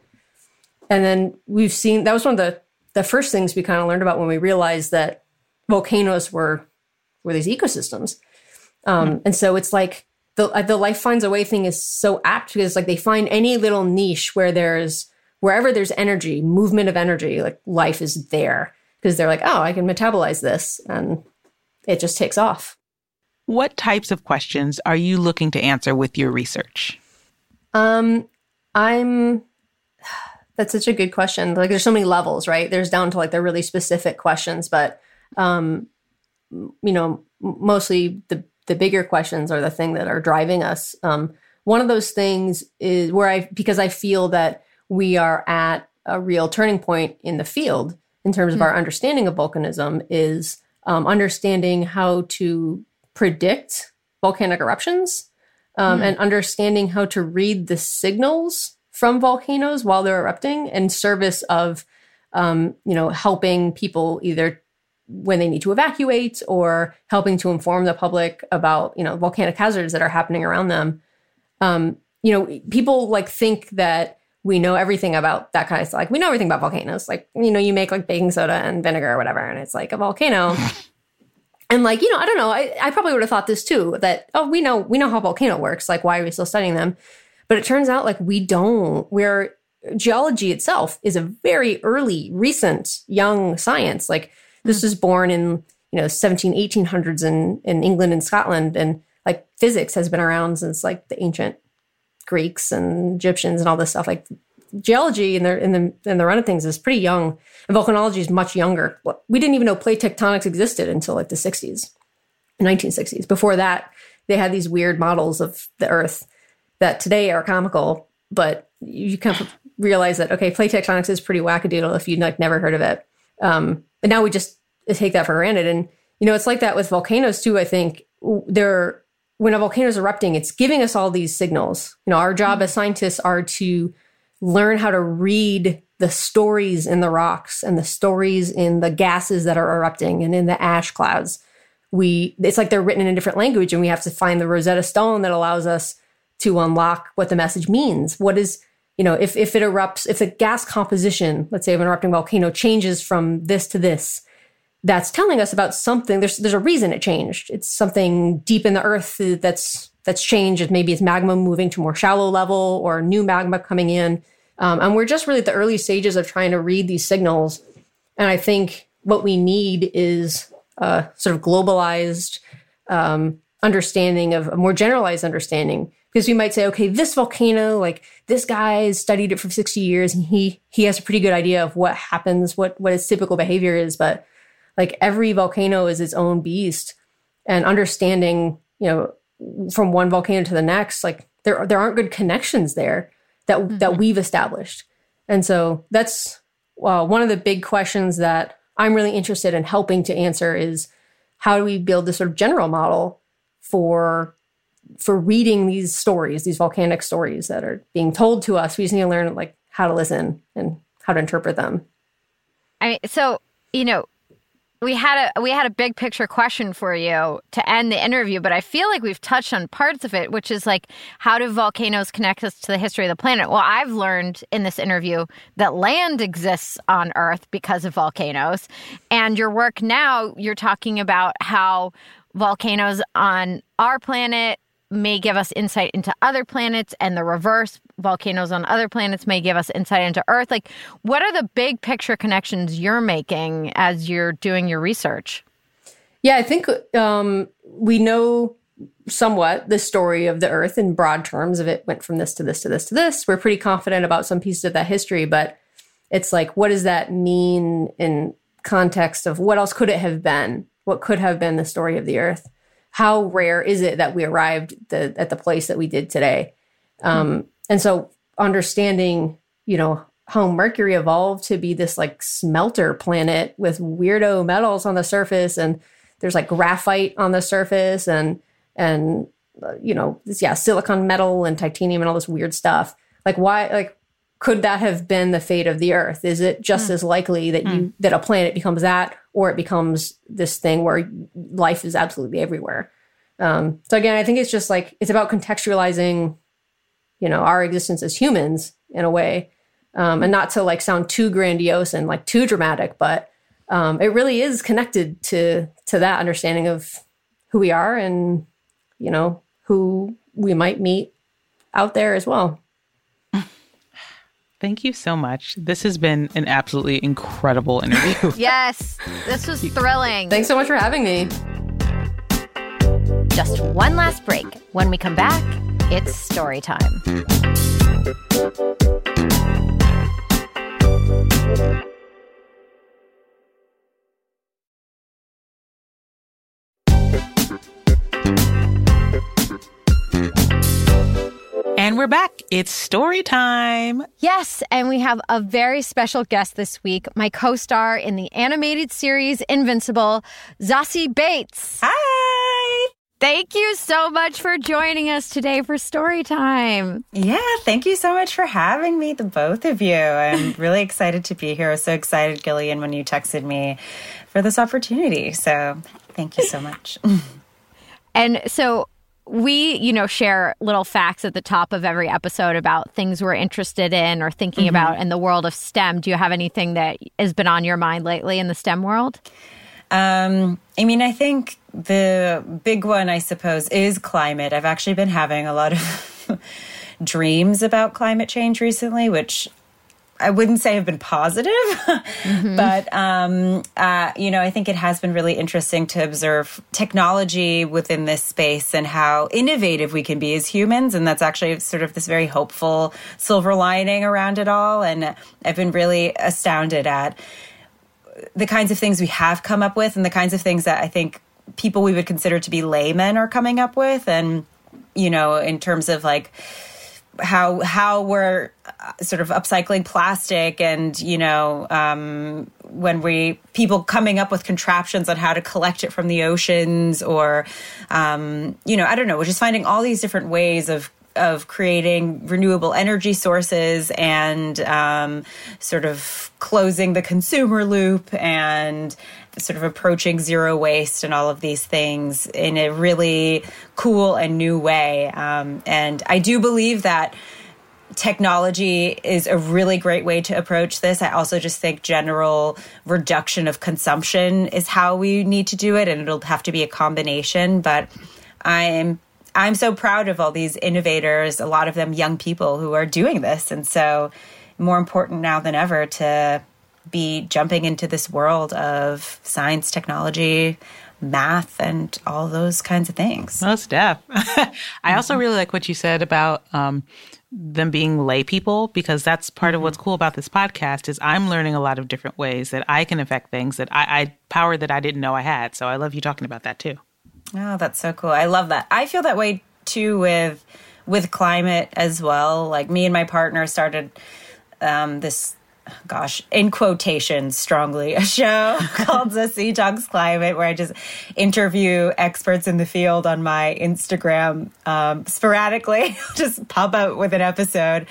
And then we've seen, that was one of the, the first things we kind of learned about when we realized that volcanoes were, were these ecosystems. Um, mm-hmm. And so it's like the, the life finds a way thing is so apt because like they find any little niche where there's, wherever there's energy, movement of energy, like life is there because they're like, oh, I can metabolize this and it just takes off. What types of questions are you looking to answer with your research? Um, I'm... That's such a good question. Like there's so many levels, right? There's down to like the really specific questions, but um, you know, mostly the the bigger questions are the thing that are driving us. Um, one of those things is where I, because I feel that we are at a real turning point in the field, in terms of our understanding of volcanism is um, understanding how to predict volcanic eruptions um, mm. and understanding how to read the signals from volcanoes while they're erupting in service of, um, you know, helping people either when they need to evacuate or helping to inform the public about, you know, volcanic hazards that are happening around them. Um, you know, people like think that we know everything about that kind of stuff. Like we know everything about volcanoes. Like, you know, you make like baking soda and vinegar or whatever, and it's like a volcano. And like, you know, I don't know. I, I probably would have thought this too, that, oh, we know, we know how a volcano works. Like, why are we still studying them? But it turns out like we don't. We're geology itself is a very early, recent, young science. Like this was born in, you know, seventeen, eighteen hundreds in, in England and Scotland. And like physics has been around since like the ancient Greeks and Egyptians and all this stuff. Like geology in the in the in the run of things is pretty young, and volcanology is much younger. We didn't even know plate tectonics existed until like the sixties, nineteen sixties. Before that, they had these weird models of the Earth that today are comical, but you kind of realize that okay, plate tectonics is pretty wackadoodle if you'd like never heard of it. Um, and now we just take that for granted. And you know, it's like that with volcanoes too. I think they're when a volcano is erupting, it's giving us all these signals. You know, our job as scientists are to learn how to read the stories in the rocks and the stories in the gases that are erupting and in the ash clouds. We, it's like they're written in a different language, and we have to find the Rosetta Stone that allows us to unlock what the message means. What is, you know, if, if it erupts, if the gas composition, let's say of an erupting volcano changes from this to this, that's telling us about something. There's there's a reason it changed. It's something deep in the earth that's that's changed. Maybe it's magma moving to more shallow level or new magma coming in. Um, and we're just really at the early stages of trying to read these signals. And I think what we need is a sort of globalized um, understanding of a more generalized understanding. Because we might say, okay, this volcano, like this guy studied it for sixty years and he he has a pretty good idea of what happens, what what its typical behavior is. But like every volcano is its own beast, and understanding, you know, from one volcano to the next, like there there aren't good connections there that mm-hmm. that we've established. And so that's uh, one of the big questions that I'm really interested in helping to answer is how do we build this sort of general model for for reading these stories, these volcanic stories that are being told to us. We just need to learn like how to listen and how to interpret them. I mean, so, you know, We had a we had a big picture question for you to end the interview, but I feel like we've touched on parts of it, which is like, how do volcanoes connect us to the history of the planet? Well, I've learned in this interview that land exists on Earth because of volcanoes. And your work now, you're talking about how volcanoes on our planet may give us insight into other planets, and the reverse, volcanoes on other planets may give us insight into Earth. Like, what are the big picture connections you're making as you're doing your research? Yeah, I think um, we know somewhat the story of the Earth in broad terms. If it went from this to this to this to this, we're pretty confident about some pieces of that history. But it's like, what does that mean in context of what else could it have been? What could have been the story of the Earth? How rare is it that we arrived the, at the place that we did today? Um, mm-hmm. And so understanding, you know, how Mercury evolved to be this like smelter planet with weirdo metals on the surface, and there's like graphite on the surface and, and uh, you know, this, yeah, silicon metal and titanium and all this weird stuff. Like why, like, could that have been the fate of the Earth? Is it just mm. as likely that mm. you that a planet becomes that, or it becomes this thing where life is absolutely everywhere? Um, so again, I think it's just like, it's about contextualizing, you know, our existence as humans in a way, um, and not to like sound too grandiose and like too dramatic, but um, it really is connected to to that understanding of who we are and, you know, who we might meet out there as well. Thank you so much. This has been an absolutely incredible interview. Yes, this was thrilling. Thanks so much for having me. Just one last break. When we come back, it's story time. And we're back. It's story time. Yes, and we have a very special guest this week, my co-star in the animated series Invincible, Zazie Bates. Hi! Thank you so much for joining us today for story time. Yeah, thank you so much for having me, the both of you. I'm really excited to be here. I was so excited, Gillian, when you texted me for this opportunity. So thank you so much. And so we, you know, share little facts at the top of every episode about things we're interested in or thinking mm-hmm. about in the world of STEM. Do you have anything that has been on your mind lately in the STEM world? Um, I mean, I think the big one, I suppose, is climate. I've actually been having a lot of dreams about climate change recently, which I wouldn't say have been positive, mm-hmm. but, um, uh, you know, I think it has been really interesting to observe technology within this space and how innovative we can be as humans. And that's actually sort of this very hopeful silver lining around it all. And I've been really astounded at the kinds of things we have come up with and the kinds of things that I think people we would consider to be laymen are coming up with. And, you know, in terms of like how how we're sort of upcycling plastic and, you know, um, when we people coming up with contraptions on how to collect it from the oceans or, um, you know, I don't know, we're just finding all these different ways of of creating renewable energy sources and um, sort of closing the consumer loop and sort of approaching zero waste and all of these things in a really cool and new way. Um, and I do believe that technology is a really great way to approach this. I also just think general reduction of consumption is how we need to do it, and it'll have to be a combination. But I'm I'm so proud of all these innovators, a lot of them young people who are doing this. And so more important now than ever to be jumping into this world of science, technology, math, and all those kinds of things. Most def. I also really like what you said about um, them being lay people, because that's part mm-hmm. of what's cool about this podcast is I'm learning a lot of different ways that I can affect things that I, I power that I didn't know I had. So I love you talking about that too. Oh, that's so cool. I love that. I feel that way too with with climate as well. Like me and my partner started um, this, gosh, in quotations strongly, a show called Zazie Talks Climate, where I just interview experts in the field on my Instagram um, sporadically, just pop out with an episode.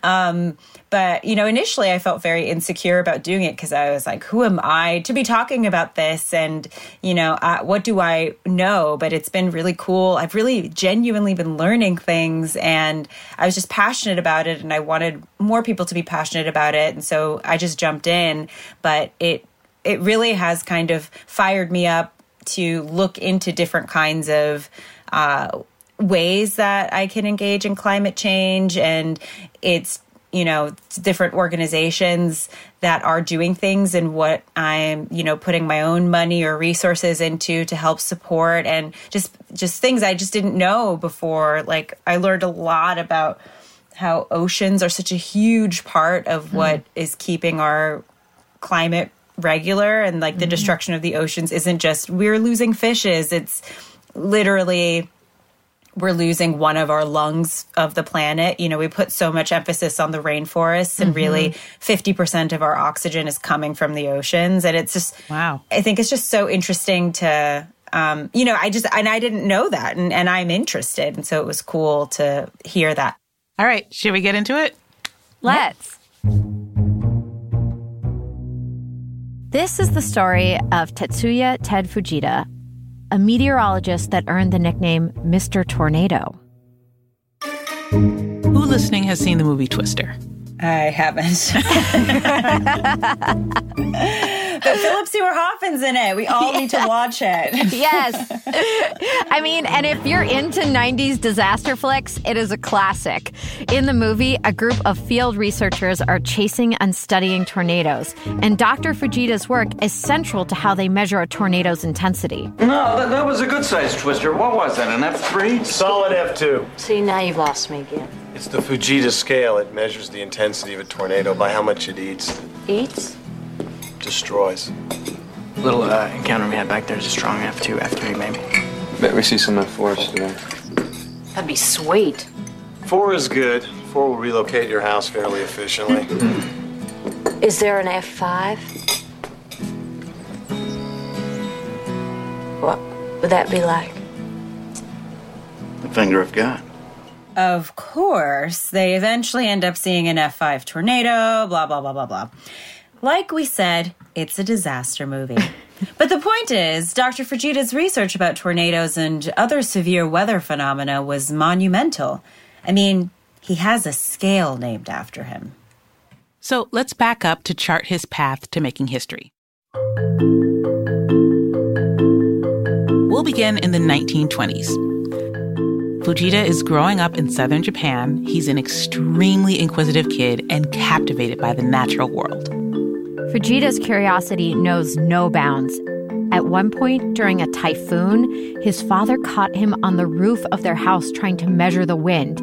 Um, but, you know, initially I felt very insecure about doing it because I was like, who am I to be talking about this? And, you know, uh, what do I know? But it's been really cool. I've really genuinely been learning things, and I was just passionate about it, and I wanted more people to be passionate about it. And so I just jumped in, but it it really has kind of fired me up to look into different kinds of uh, ways that I can engage in climate change. And it's, you know, different organizations that are doing things and what I'm, you know, putting my own money or resources into to help support, and just just things I just didn't know before. Like I learned a lot about how oceans are such a huge part of what mm. is keeping our climate regular, and like the mm. destruction of the oceans isn't just we're losing fishes. It's literally we're losing one of our lungs of the planet. You know, we put so much emphasis on the rainforests, and mm-hmm. really fifty percent of our oxygen is coming from the oceans. And it's just, wow. I think it's just so interesting to, um, you know, I just, and I didn't know that, and, and I'm interested. And so it was cool to hear that. All right. Should we get into it? Let's. This is the story of Tetsuya Ted Fujita, a meteorologist that earned the nickname Mister Tornado. Who listening has seen the movie Twister? I haven't. But Philip Seymour Hoffman's in it. We all yeah. need to watch it. Yes. I mean, and if you're into nineties disaster flicks, it is a classic. In the movie, a group of field researchers are chasing and studying tornadoes, and Doctor Fujita's work is central to how they measure a tornado's intensity. No, that, that was a good-sized twister. What was that, an F three? Solid F two. See, now you've lost me again. It's the Fujita scale. It measures the intensity of a tornado by how much it eats. Eats? Destroys. Little uh, encounter we had back there is a strong F two, F three maybe. Bet we see some F fours today. That'd be sweet. Four is good. Four will relocate your house fairly efficiently. Is there an F five? What would that be like? The finger of God. Of course, they eventually end up seeing an F five tornado, blah, blah, blah, blah, blah. Like we said, it's a disaster movie. But the point is, Doctor Fujita's research about tornadoes and other severe weather phenomena was monumental. I mean, he has a scale named after him. So let's back up to chart his path to making history. We'll begin in the nineteen twenties. Fujita is growing up in southern Japan. He's an extremely inquisitive kid and captivated by the natural world. Fujita's curiosity knows no bounds. At one point during a typhoon, his father caught him on the roof of their house trying to measure the wind.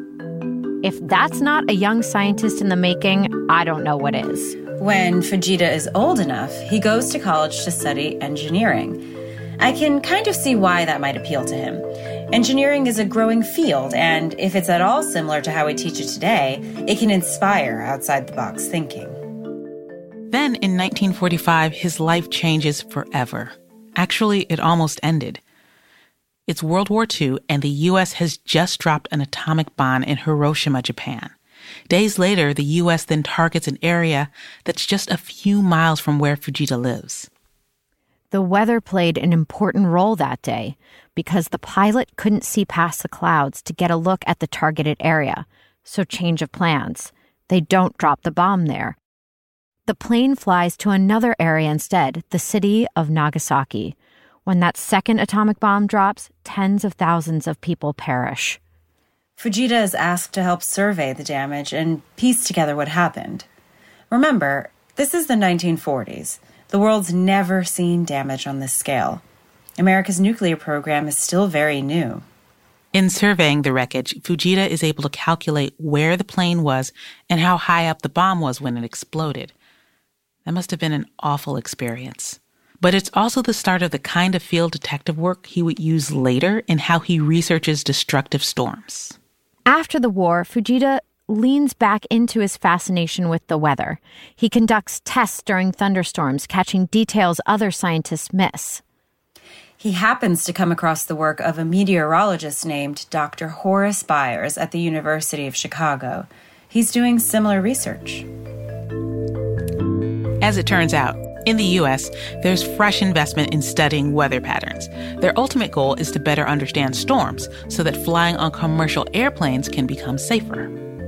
If that's not a young scientist in the making, I don't know what is. When Fujita is old enough, he goes to college to study engineering. I can kind of see why that might appeal to him. Engineering is a growing field, and if it's at all similar to how we teach it today, it can inspire outside-the-box thinking. Then, in nineteen forty-five, his life changes forever. Actually, it almost ended. It's World War Two, and the U S has just dropped an atomic bomb in Hiroshima, Japan. Days later, the U S then targets an area that's just a few miles from where Fujita lives. The weather played an important role that day because the pilot couldn't see past the clouds to get a look at the targeted area. So change of plans. They don't drop the bomb there. The plane flies to another area instead, the city of Nagasaki. When that second atomic bomb drops, tens of thousands of people perish. Fujita is asked to help survey the damage and piece together what happened. Remember, this is the nineteen forties. The world's never seen damage on this scale. America's nuclear program is still very new. In surveying the wreckage, Fujita is able to calculate where the plane was and how high up the bomb was when it exploded. That must have been an awful experience. But it's also the start of the kind of field detective work he would use later in how he researches destructive storms. After the war, Fujita leans back into his fascination with the weather. He conducts tests during thunderstorms, catching details other scientists miss. He happens to come across the work of a meteorologist named Doctor Horace Byers at the University of Chicago. He's doing similar research. As it turns out, in the U S, there's fresh investment in studying weather patterns. Their ultimate goal is to better understand storms so that flying on commercial airplanes can become safer.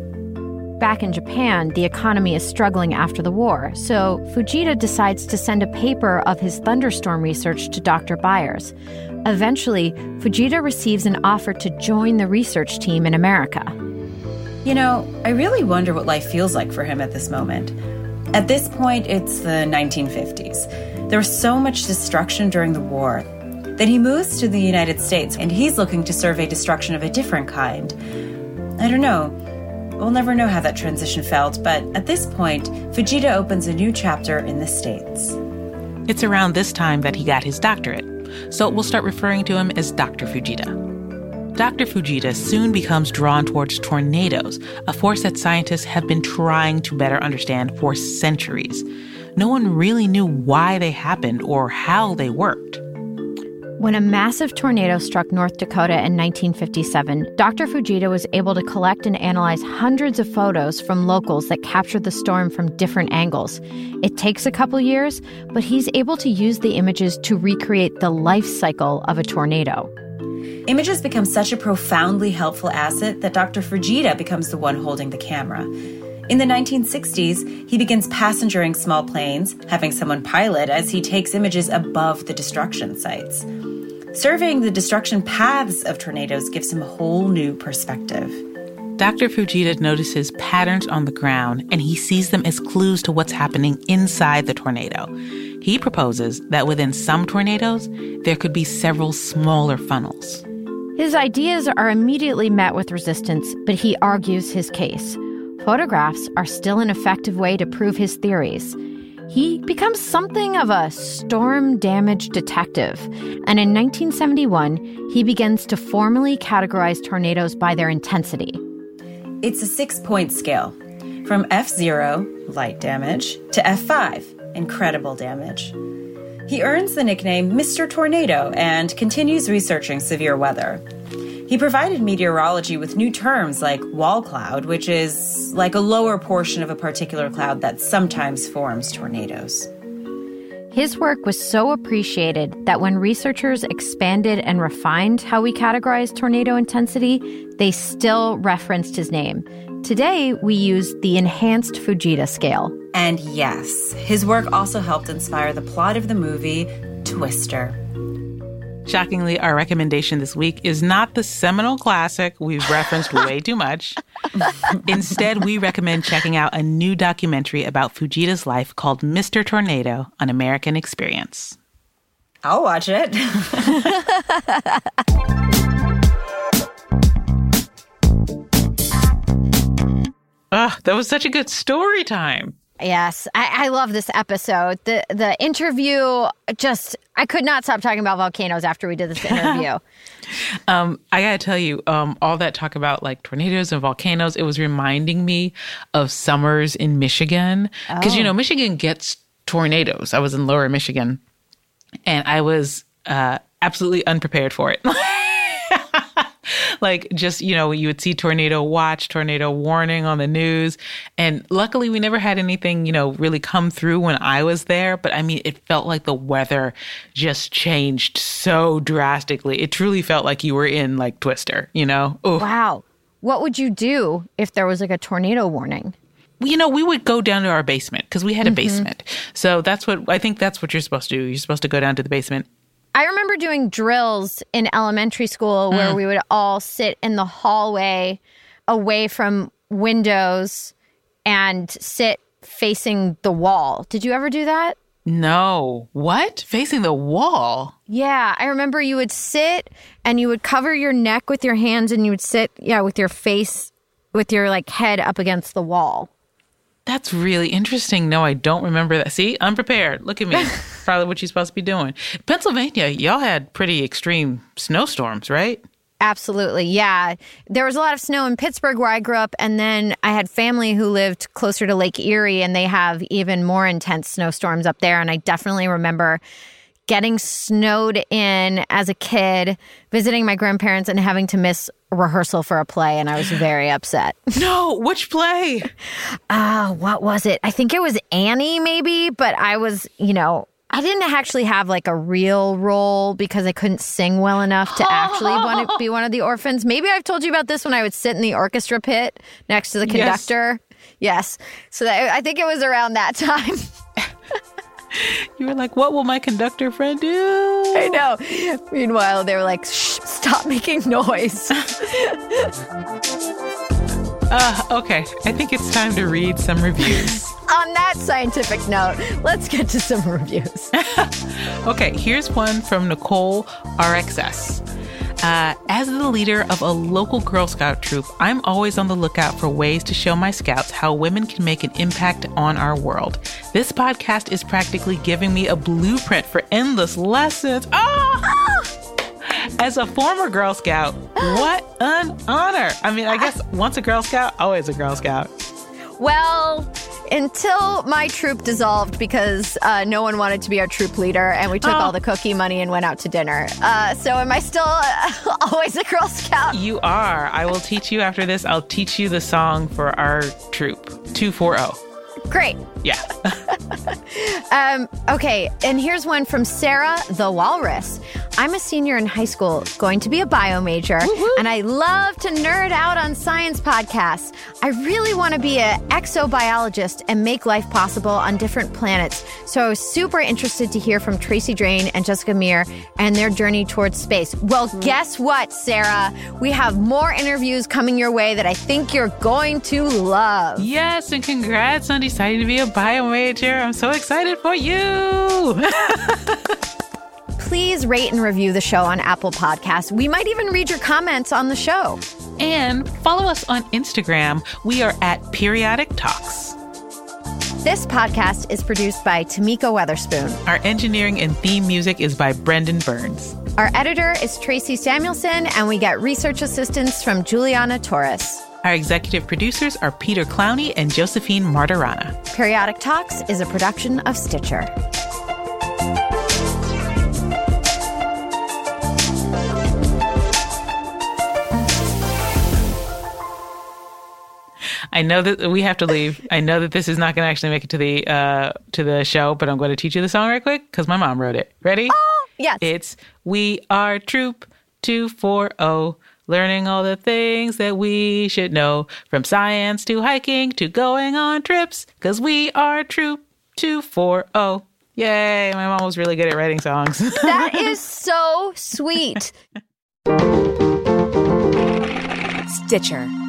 Back in Japan, the economy is struggling after the war, so Fujita decides to send a paper of his thunderstorm research to Doctor Byers. Eventually, Fujita receives an offer to join the research team in America. You know, I really wonder what life feels like for him at this moment. At this point, it's the nineteen fifties. There was so much destruction during the war that he moves to the United States, and he's looking to survey destruction of a different kind. I don't know. We'll never know how that transition felt, but at this point, Fujita opens a new chapter in the States. It's around this time that he got his doctorate, so we'll start referring to him as Doctor Fujita. Doctor Fujita soon becomes drawn towards tornadoes, a force that scientists have been trying to better understand for centuries. No one really knew why they happened or how they worked. When a massive tornado struck North Dakota in nineteen fifty-seven, Doctor Fujita was able to collect and analyze hundreds of photos from locals that captured the storm from different angles. It takes a couple years, but he's able to use the images to recreate the life cycle of a tornado. Images become such a profoundly helpful asset that Doctor Fujita becomes the one holding the camera. In the nineteen sixties, he begins passengering small planes, having someone pilot as he takes images above the destruction sites. Surveying the destruction paths of tornadoes gives him a whole new perspective. Doctor Fujita notices patterns on the ground, and he sees them as clues to what's happening inside the tornado. He proposes that within some tornadoes, there could be several smaller funnels. His ideas are immediately met with resistance, but he argues his case. Photographs are still an effective way to prove his theories. He becomes something of a storm damage detective, and in nineteen seventy-one, he begins to formally categorize tornadoes by their intensity. It's a six-point scale, from F zero, light damage, to F five, incredible damage. He earns the nickname Mister Tornado and continues researching severe weather. He provided meteorology with new terms like wall cloud, which is like a lower portion of a particular cloud that sometimes forms tornadoes. His work was so appreciated that when researchers expanded and refined how we categorize tornado intensity, they still referenced his name. Today, we use the Enhanced Fujita Scale. And yes, his work also helped inspire the plot of the movie Twister. Shockingly, our recommendation this week is not the seminal classic we've referenced way too much. Instead, we recommend checking out a new documentary about Fujita's life called Mister Tornado on American Experience. I'll watch it. Ugh, that was such a good story time. Yes, I, I love this episode. The the interview, just, I could not stop talking about volcanoes after we did this interview. um, I gotta tell you, um, all that talk about like tornadoes and volcanoes, it was reminding me of summers in Michigan. Because, oh. you know, Michigan gets tornadoes. I was in Lower Michigan, and I was uh, absolutely unprepared for it. Like, just, you know, you would see tornado watch, tornado warning on the news. And luckily, we never had anything, you know, really come through when I was there. But I mean, it felt like the weather just changed so drastically. It truly felt like you were in like Twister, you know? Oof. Wow. What would you do if there was like a tornado warning? You know, we would go down to our basement because we had a mm-hmm. basement. So that's what, I think that's what you're supposed to do. You're supposed to go down to the basement. I remember doing drills in elementary school where mm. we would all sit in the hallway away from windows and sit facing the wall. Did you ever do that? No. What? Facing the wall? Yeah. I remember you would sit and you would cover your neck with your hands and you would sit, yeah, with your face, with your like head up against the wall. That's really interesting. No, I don't remember that. See, unprepared. Look at me. Probably what you're supposed to be doing. Pennsylvania, y'all had pretty extreme snowstorms, right? Absolutely. Yeah. There was a lot of snow in Pittsburgh where I grew up. And then I had family who lived closer to Lake Erie, and they have even more intense snowstorms up there. And I definitely remember getting snowed in as a kid, visiting my grandparents and having to miss rehearsal for a play, and I was very upset. No, which play? Uh, what was it? I think it was Annie, maybe, but I was, you know, I didn't actually have like a real role because I couldn't sing well enough to actually want to be one of the orphans. Maybe I've told you about this when I would sit in the orchestra pit next to the conductor. Yes. yes. So that, I think it was around that time. You were like, what will my conductor friend do? I know. Meanwhile, they were like, shh, stop making noise. uh, okay, I think it's time to read some reviews. On that scientific note, let's get to some reviews. Okay, here's one from Nicole R X S. Uh, as the leader of a local Girl Scout troop, I'm always on the lookout for ways to show my scouts how women can make an impact on our world. This podcast is practically giving me a blueprint for endless lessons. Oh! As a former Girl Scout, what an honor. I mean, I guess once a Girl Scout, always a Girl Scout. Well, until my troop dissolved because uh, no one wanted to be our troop leader and we took oh. all the cookie money and went out to dinner. Uh, so am I still uh, always a Girl Scout? You are. I will teach you after this. I'll teach you the song for our troop, two forty. Great. Yeah. um, okay, and here's one from Sarah the Walrus. I'm a senior in high school, going to be a bio major, Woo-hoo. and I love to nerd out on science podcasts. I really want to be an exobiologist and make life possible on different planets. So I was super interested to hear from Tracy Drain and Jessica Meir and their journey towards space. Well, guess what, Sarah? We have more interviews coming your way that I think you're going to love. Yes, and congrats on deciding to be a bio major. I'm so excited for you. Please rate and review the show on Apple Podcasts. We might even read your comments on the show. And follow us on Instagram. We are at Periodic Talks. This podcast is produced by Tamika Weatherspoon. Our engineering and theme music is by Brendan Burns. Our editor is Tracy Samuelson, and we get research assistance from Juliana Torres. Our executive producers are Peter Clowney and Josephine Martirana. Periodic Talks is a production of Stitcher. I know that we have to leave. I know that this is not going to actually make it to the uh, to the show, but I'm going to teach you the song right quick because my mom wrote it. Ready? Oh, yes. It's We Are Troop two forty, learning all the things that we should know, from science to hiking to going on trips, because we are Troop two forty. Yay, my mom was really good at writing songs. That is so sweet. Stitcher.